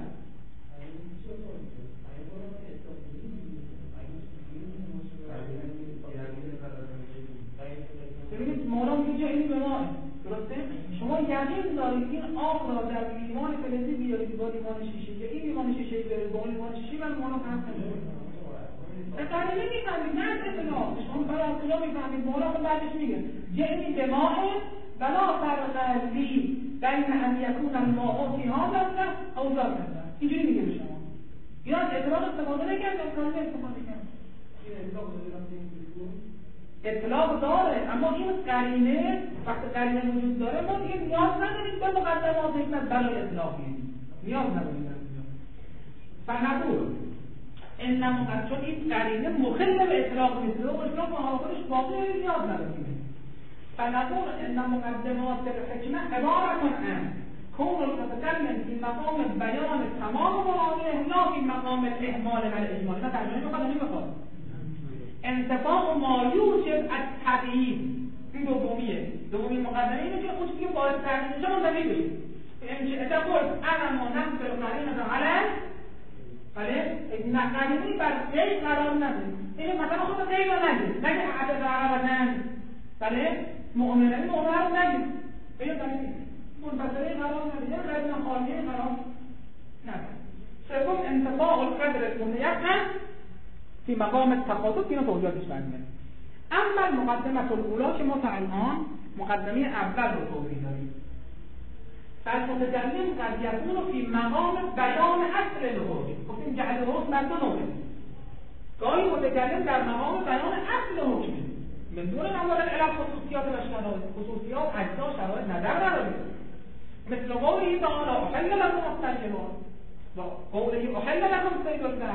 ببینید مولا میگه اینی به ما درسته؟ شما یقین دارید این آب را در لیوان فلزی بیارید با لیوان شیشه یا این لیوان شیشه بیارید با لیوان شیشه و مولا فهم کنید. به قرینه میفهمید نه اطلاق، شما برای اطلاق میفهمید مولا خود بعدش میگه جئنی به ماه ولا فرق لی بین ان یکون الماء فی هذا او ذاک اینجوری میگه به شما. اینا از اطلاق استفاده نکرد، از قرینه استفاده کرد. این اطلاق اطلاق داره، اما این قرینه وقتی قرینه وجود داره ما دیگه نیاز نداریم به مقدمات حکمت برای اطلاق نیاز نداریم. فنقول ان مقدمات چون این قرینه مخل به اطلاق نیست و اطلاق با خودش واقعی نیاز نداریم. فنقول ان مقدمات الحکمه عبارت عن كون المتكلم في مقام بیان تمام معانیه لا في مقام الاهمال و الاجمال. نه ترجمه بخواد نمیخواد انتفاع ما یوجب التبعید. این دومیه دومی مقدمه اینه که اون چیزی که باعث تغییر میشه منتفی بشه. امشه تقول انا منفی قرینه علی بله نه قرینه بر غیر قرار نداریم. این مثلا خود غیر نگید نگه عدد عربتن بله مؤمنه مؤمنه رو نگید بگید بله منفصله قرار نداریم غیر خالیه قرار نداریم. سوم انتفاع القدر المتیقن فی مقام التخاطب که اینو توضیحاتش برمیاد. اما المقدمه الاولى که ما تا الان مقدمه اول رو توضیح داریم. فالمتکلم قد یکون فی مقام بیان اصل الحکم. گفتیم جعل الحکم بر دو نوعه. گاهی متکلم در مقام بیان اصل حکم من دون نظر الی خصوصیات و شرایط، خصوصیات اجزا شرایط نظر نداره. مثل قوله تعالی احل لكم الطیبات و قوله احل لكم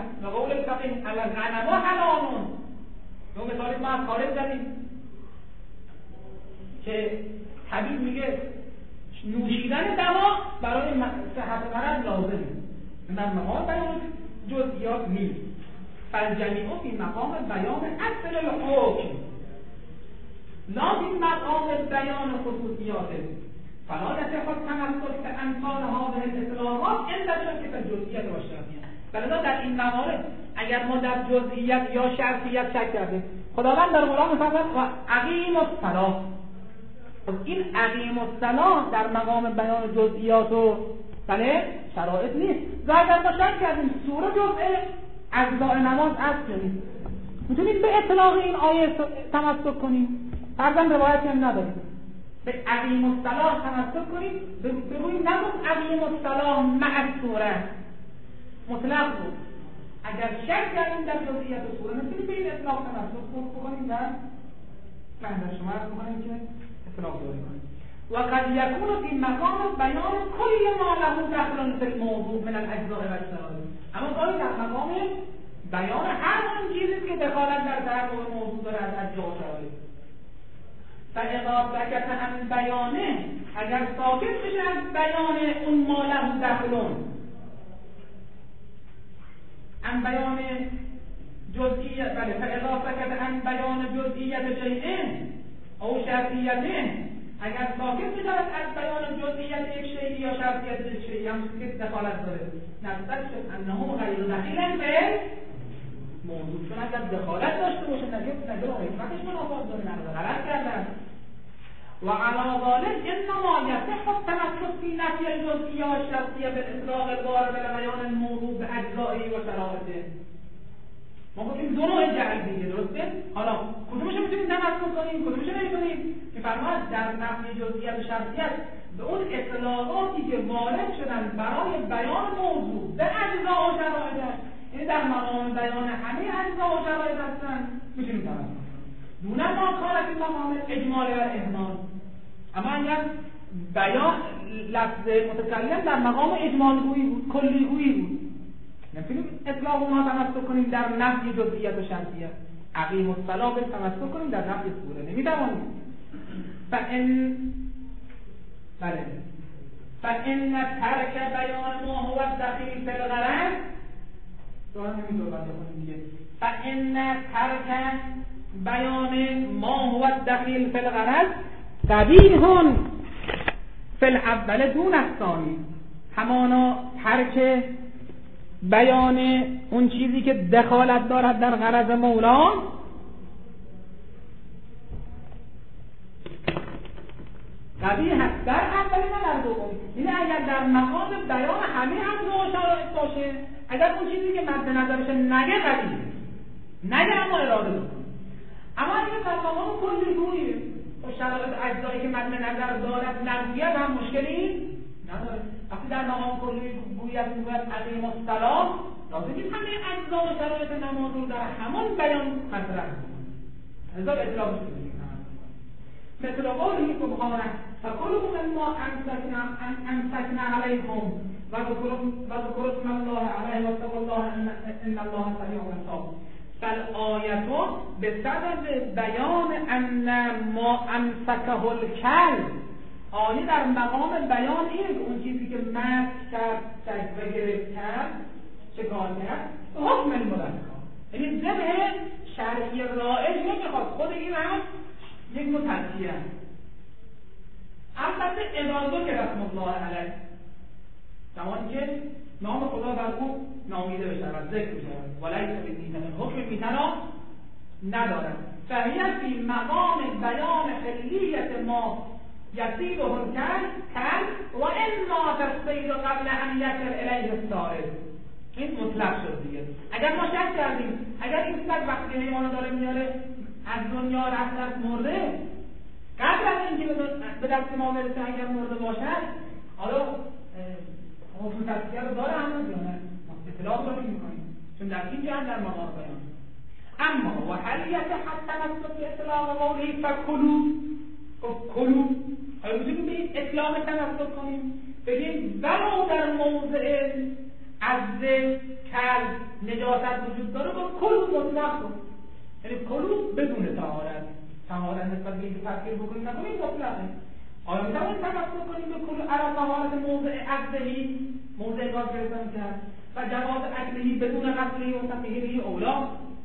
و قول فقیه الغنم حلالون. دو مثالی ما از خارج زدیم که طبیب میگه نوشیدن دوا برای صحت مرض لازمه، من مقام بیان جزئیات نیست. فالجمیع فی مقام بیان اصل الحکم لا فی مقام بیان خصوصیاته، فلا یصح التمسک بامثال هذه الاطلاقات الا بشرط الجزئیات و الشرطیه. بلکه در این موارد اگر ما در جزئیات یا شرطیت شک کردیم، خداوند در قرآن می‌فرماید و اقیم الصلاة. این اقیم الصلاة در مقام بیان جزئیات و بله شرایط نیست. و اگر ما شک کردیم سوره جزء اجزاء نماز است یا نیست، میتونیم به اطلاق این آیه تمسک کنیم. فرضاً روایتی هم نداریم به اقیم الصلاة تمسک کنیم، به روی نگفت اقیم الصلاة مع السوره مطلق بود. اگر شک کردیم در جزئیات سوره میتونیم به این اطلاق تمسک کنیم و من در شما عرض می‌کنم که اطلاق داریم. و قد یکون فی مقام بیان کل ما له دخل فی الموضوع من الاجزاء و الشرائط. اما گاهی در مقام بیان هر اون چیزی که دخالت در تحقق موضوع داره از اجزاء و شرائط. فاذا سکت عن بیانه، اگر ساکت بشه از بیان اون ما له دخل عن بیان جزئیت، بله فاذا سکت عن بیان جزئیت شیء او شرطیته، اگر ساکت بشه از بیان جزئیت یک شیء یا شرطیت یک شیء هم که دخالت داره، نظر شد انه غیر دخیل به موضوع، چون اگر دخالت داشته باشه نگه نگه رو حکمتش منافات داره، نگه غلط کردن. و علی ذلك انما یصح التمسک فی نفی الجزئیه و الشرطیه بالاطلاق الوارد لبیان الموضوع باجزائه و شرائطه. ما گفتیم دو نوع جعل دیگه، درسته؟ حالا کدومش میتونیم تمسک کنیم، کدومش نمیتونیم؟ میفرماید در نفی جزئیت و شرطیت به اون اطلاقاتی که وارد شدن برای بیان موضوع به اجزا و شرایطش، یعنی در مقام بیان همه اجزا و شرایط هستن، میتونیم تمسک کنیم. دون ما کار فی مقام اجمال و اهمال. اما اگر بیان لفظ متکلم در مقام اجمال گویی بود، کلی گویی بود، نمیتونیم اطلاق اونها تمسک کنیم در نفی جزئیت و شرطیت. اقیم الصلاة تمسک کنیم در نفی سوره نمیتوانیم. فان بله فان ترک بیان ما هو الدخیل فی الغرض، دارم نمیتونم بخونیم دیگه. فان ترک بیان ما هو الدخیل فی الغرض قبیح فی الاول دون الثانی، همانا ترک بیان اون چیزی که دخالت دارد در غرض مولا قبیح هست در اولی نه در دومی. یعنی اگر در مقام بیان همه اجزا و شرایط باشه، اگر اون چیزی که مد نظرش نگه قبیح نگه اما اراده بکنه، اما اگر در مقام کلی گویی و شرایط اجزایی که مد نظر دارد نگوید هم مشکلی نداره. وقتی در مقام کلی گوید میگوید اقیم الصلاة، لازم نیست همه اجزا و شرایط نماز رو در همان بیان مطرح کنه. لذا اطلاق شده مثل قوله سبحانه فکلوا مما امسکنا علیکم و ذکروا اسم الله علیه و اتقوا الله ان الله سریع الحساب. فالآیه بسبب بیان ان ما امسکه الکلب، آیه در مقام بیان اینه که اون چیزی که مسک کرد سجده گرفت کرد چکار کرد حکم الملکا، یعنی ذبح شرعی رایج نمیخواد، خود این هم یک نوع تذکیه است. البته اضافه که رسم الله علیه زمانی که نام خدا بر او نامیده بشه و ذکر بشه ولیس بدین حکم میتنا ندارد. فهی فی مقام بیان حلیت ما یصیبه الکلب کلب و اما تصدیق قبل ان یصل الیه الصائد. این مطلق شد دیگه. اگر ما شک کردیم اگر این سگ وقتی حیوانو داره میاره از دنیا رفت از مرده، قبل از اینکه به دست ما برسه اگر مرده باشد، حالا حکم تذکیه رو داره هنوز یا نه؟ اطلاق رو میکنیم چون در این جهت در مقام بیان. اما و هل یصح التمسک باطلاق قوله فکلوا، کلوا آیا میتونیم به این اطلاق تمسک کنیم؟ بگیم ولو در موضع عزل کل نجاست وجود داره با کل مطلق رو، یعنی کلو بدون طهارت، طهارت نسبت به اینکه تفکر بکنیم نکنیم مطلقه. آیا میتوانیم تفکر کنیم به کل عرض طهارت موضع عزلی موضع گاز گرفتن کرد و جواز عقلی بدون قصلی و تطهیری اولا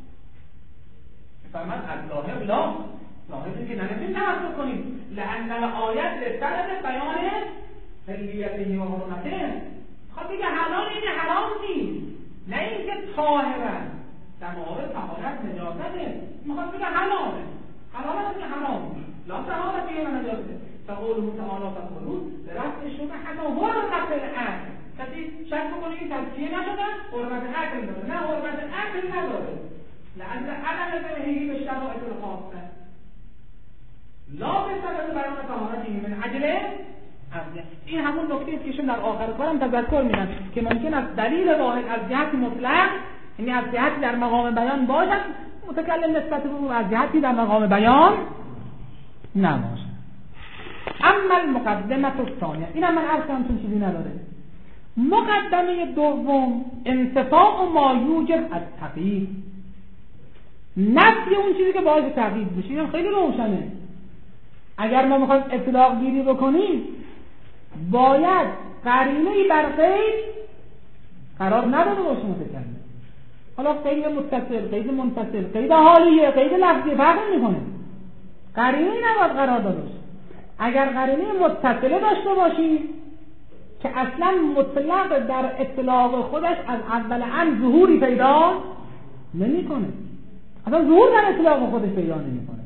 فرمد از ظاهر لا ظاهر که نمیتونیم تفکر کنیم لأن الآیت لسبب بیان حلیته و حرمته. خب دیگه حلال اینه حرام نیست، نه اینکه طاهرن در مورد طهارت نجاسته، میخواد بگه حلاله حلاله که حرام لا طهارت و نجاسته فقوله تعالی فقولون به رفع شبه حتی حرمت العقل. کسی شک بکنه این تذکیه نشده حرمت عقل داره، نه حرمت عقل نداره لأن عدم ذهنی به شرایط الخاصه لا به سبب بیان طهارتی من عجله. این همون نکته است که ایشون در آخر کارم تذکر میدن که ممکن است دلیل واحد از جهت مطلق، یعنی از جهتی در مقام بیان باشد، متکلم نسبت به او از جهتی در مقام بیان نباشد. اما المقدمه الثانیه، این هم من عرض کردم چون چیزی نداره. مقدمه دوم انتفاع ما یوجب التقیید، نفی اون چیزی که باعث تقیید بشه. این خیلی روشنه. اگر ما میخوایم اطلاق گیری بکنیم باید قرینه‌ای بر قید قرار نداده باشه متکلم. حالا قید متصل، قید منفصل، قید حالیه، قید لفظی فرق میکنه. قرینه‌ای نباید قرار داده باشه. اگر قرینه متصله داشته باشیم که اصلا مطلق در اطلاق خودش از اول ان ظهوری پیدا نمیکنه، اصلا ظهور در اطلاق خودش پیدا نمیکنه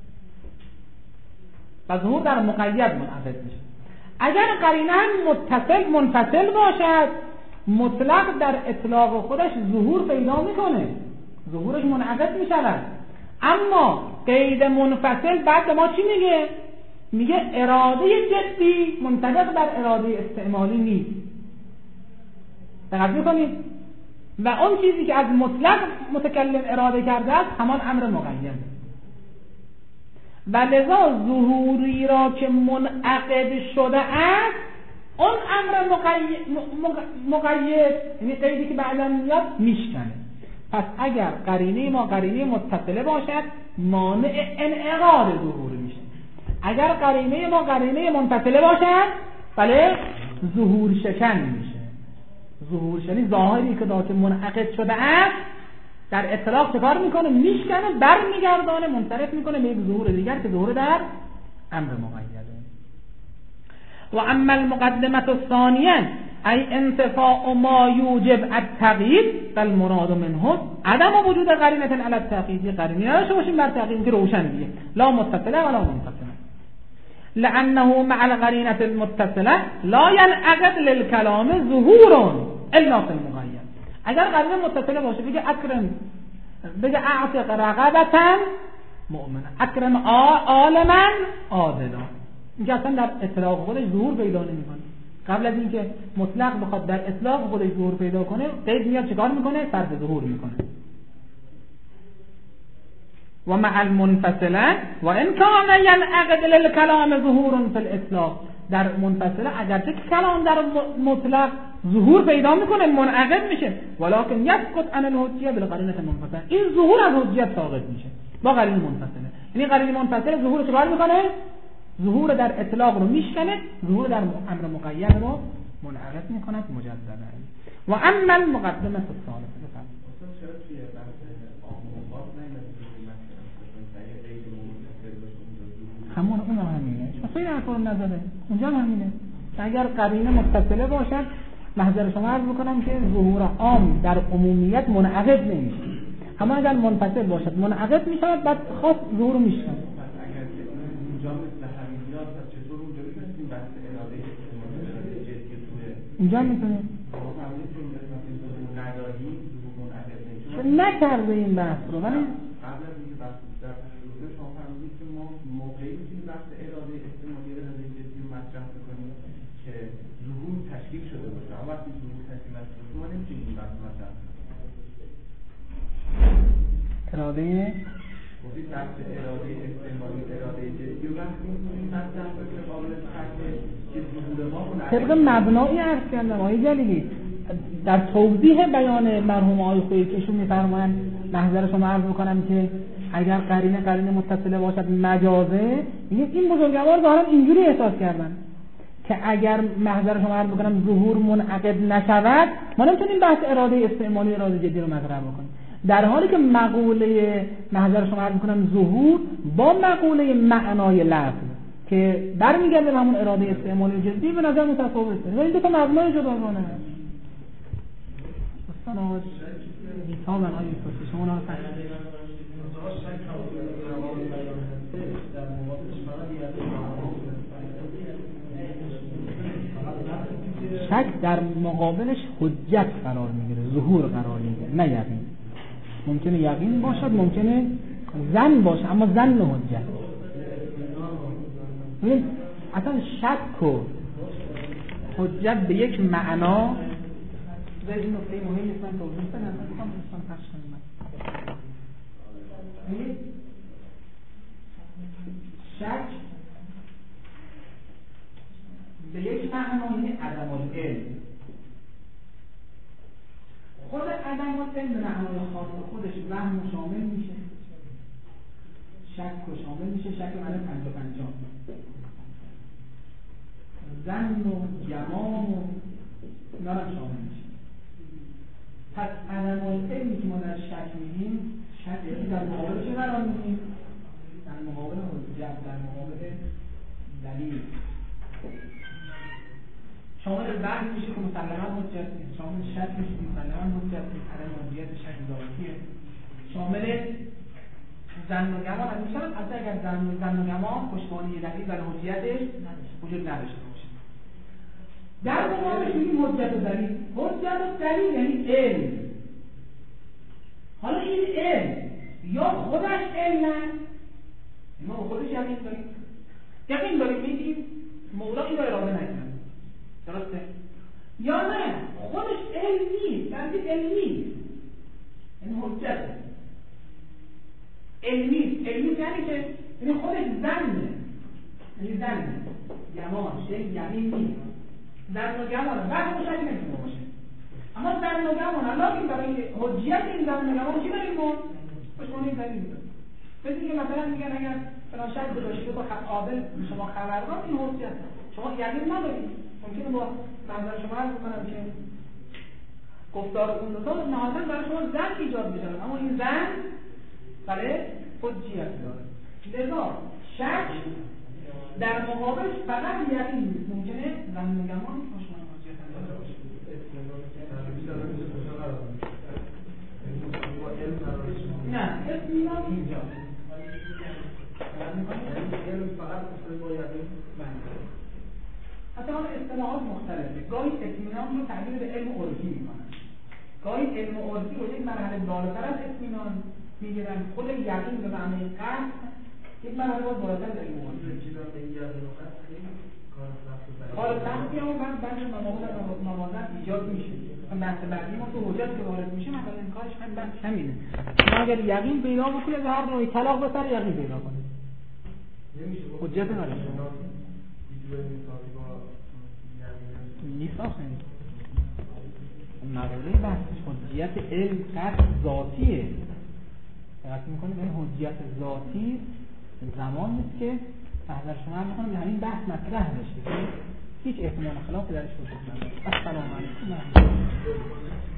و ظهور در مقید منعقد میشه. اگر قرینه متصل منفصل باشد مطلق در اطلاق خودش ظهور پیدا میکنه، ظهورش منعقد میشود. اما قید منفصل بعد ما چی میگه؟ میگه اراده جدی منطبق در اراده استعمالی نیست. دقت میکنید؟ و اون چیزی که از مطلق متکلم اراده کرده است همان امر مقید. و لذا ظهوری را که منعقد شده است اون امر مقید, مقید یعنی قیدی که بعدا میاد میشکنه. پس اگر قرینه ما قرینه متصله باشد مانع انعقاد ظهور میشه. اگر قرینه ما قرینه منفصله باشد بله ظهور شکن میشه. ظهور شکنی ظاهری که داخل منعقد شده است در اطلاق چه کار میکنه؟ میشکنه، برمیگردانه، منصرف میکنه به یک ظهور دیگر که ظهور در امر مقیده. و اما المقدمه الثانیه ای انتفاع ما یوجب التقیید فالمراد منه عدم وجود قرینه علی التقیید. قرینه نداشته باشیم بر تقیید که روشن دیگه لا متصله ولا منفصله، لانه مع القرینه المتصله لا ينعقد للكلام ظهور الا في المقید. اگر قرینه متصله باشه بگه اکرم، بگه اعتق رقبة مؤمنه، اکرم عالما عادلا، اینکه اصلا در اطلاق خودش ظهور پیدا نمیکنه. قبل از اینکه مطلق بخواد در اطلاق خودش ظهور پیدا کنه قید میاد چیکار میکنه؟ فرض ظهور میکنه. و مع المنفصله و ان کان ینعقد للكلام ظهور فی الاطلاق، در منفصله اگرچه که کلام در مطلق ظهور پیدا میکنه منعقد میشه ولکن یسقط عن الحجیه بالقرینه المنفصله، این ظهور از حجیت ساقط میشه با قرینه منفصله. یعنی قرینه منفصله ظهور چیکار میکنه؟ ظهور در اطلاق رو میشکنه، ظهور در امر مقید رو منعقد میکنه مجددا. و اما المقدمه الثالثه همون اون همینه، خیلی حرفا نزده اونجا همینه. اگر قرینه متصله باشد محضر شما عرض بکنم که ظهور عام در عمومیت منعقد نمیشه، اما اگر منفصل باشد منعقد میشود بعد خاص ظهور میشه. اینجا میتونه نکرده این بحث رو، ولی قبل از اینکه بحث در تشریح شما فرمودید که ما موقعی میتونیم بحث اراده استعمالی اراده جدی رو مطرح بکنیم که ظهور تشکیل شده باشه، اما وقتی ظهور تشکیل نشده باشه ما نمیتونیم این بحث مطرح کنیم. اراده گفتید بحث اراده استعمالی اراده جدی رو وقتی میتونیم مطرح بکنیم قابل تحقیق که ظهور ما طبق مبنایی عرض کردم آقای جلیلی در توضیح بیان مرحوم آقای خویی که ایشون می‌فرمایند محضر شما عرض می‌کنم که اگر قرینه قرینه متصله باشد مجازه، این بزرگوار ظاهرا اینجوری احساس کردن که اگر محضر شما عرض بکنم ظهور منعقد نشود ما نمیتونیم بحث اراده استعمالی اراده جدی رو مطرح بکنیم، در حالی که مقوله محضر شما عرض بکنم ظهور با مقوله معنای لفظ که برمیگرده به همون اراده استعمالی جدی به نظر متفاوته و این دو تا مبنای جداگانه است. استاد حساب آقای یوسفی شما رو شک در مقابلش حجت قرار میگیره، ظهور قرار میگیره، نه یقین. ممکنه یقین باشد، ممکنه ظن باشه، اما ظن و حجت. ببین اصلا شک و حجت به یک معنا در این نکته مهمی است من توضیح بدم. من میخوام دوستان پخش کنم. ببین شک به یک معنا یعنی عدم العلم. خود عدم العلم به معنای خاص خودش وهم شامل میشه، شک و شامل میشه، شک معنی پنجاه پنجاه، ظن و گمان و اینا هم شامل میشه. پس عدم العلمی که ما در شک میگیم، شک در مقابل چه قرار میگیم؟ در مقابل حجت، در مقابل دلیل. شامل وهم میشه که مسلما حجت نیست، شامل شک میشه که مسلما حجت نیست، عدم حجت شک ذاتیه. شامل ظن و گمان هم میشه، حتی اگر ظن و ظن و گمان پشتوانه دلیل و حجتش وجود نداشته باشه. در مقابلش میگیم حجت و دلیل. حجت و دلیل یعنی علم. حالا این علم یا خودش علم، ما با خودش یقین داریم، یقین داریم میگیم مولا این رو اراده نکنه، درسته؟ یا نه خودش علمی، درست علمی، یعنی حجت علمی، علمی یعنی که یعنی خودش ظنه، یعنی ظنه، گمان، شک، یقین نیست. ظن و گمان وقت شک نمیتونه باشه. اما ظن و گمان الان این برای حجت این ظن و گمان چی داریم ما؟ پشتوانه این دلیل داریم. مثل که مثلا میگن اگر فلان شک گذاشته با قابل شما خبردار این حجت، شما یقین ندارید. ممکنه با منظر شما عرض کنم که گفتار اون دو تا نهایتاً برای شما ظن ایجاد می‌شود، اما این ظن برای حجیت داره. لذا شک در مقابلش فقط یقین نیست، ممکنه ظن و گمان پشتوانه حجیت داشته باشه. نه اطمینان اینجا علم فقط با یقین بنده. حتی آن اصطلاحات مختلفه. گاهی اطمینان رو تعبیر به علم عرفی میکنن، گاهی علم عرفی رو یک مرحله بالاتر از اطمینان میگیرن. خود یقین به معنی قطع یک مرحله بالاتر از علم عرفی. کار سختی هم بعد بعد موازنه ایجاد میشه. بحث بعدی ما تو حجت که وارد میشه مثلا این کارش هم بحث همینه. ما اگر یقین پیدا بکنید به هر نوعی طلاق به سر یقین پیدا کنید. حجت نداره. نیست آخه مقوله بحثش حجیت علم قطع ذاتیه. دقت میکنید این حجیت ذاتی زمان نیست که محضر شما هم میکنم همین بحث مطرح بشه، هیچ احتمال خلاف درش وجود نداره. السلام علیکم.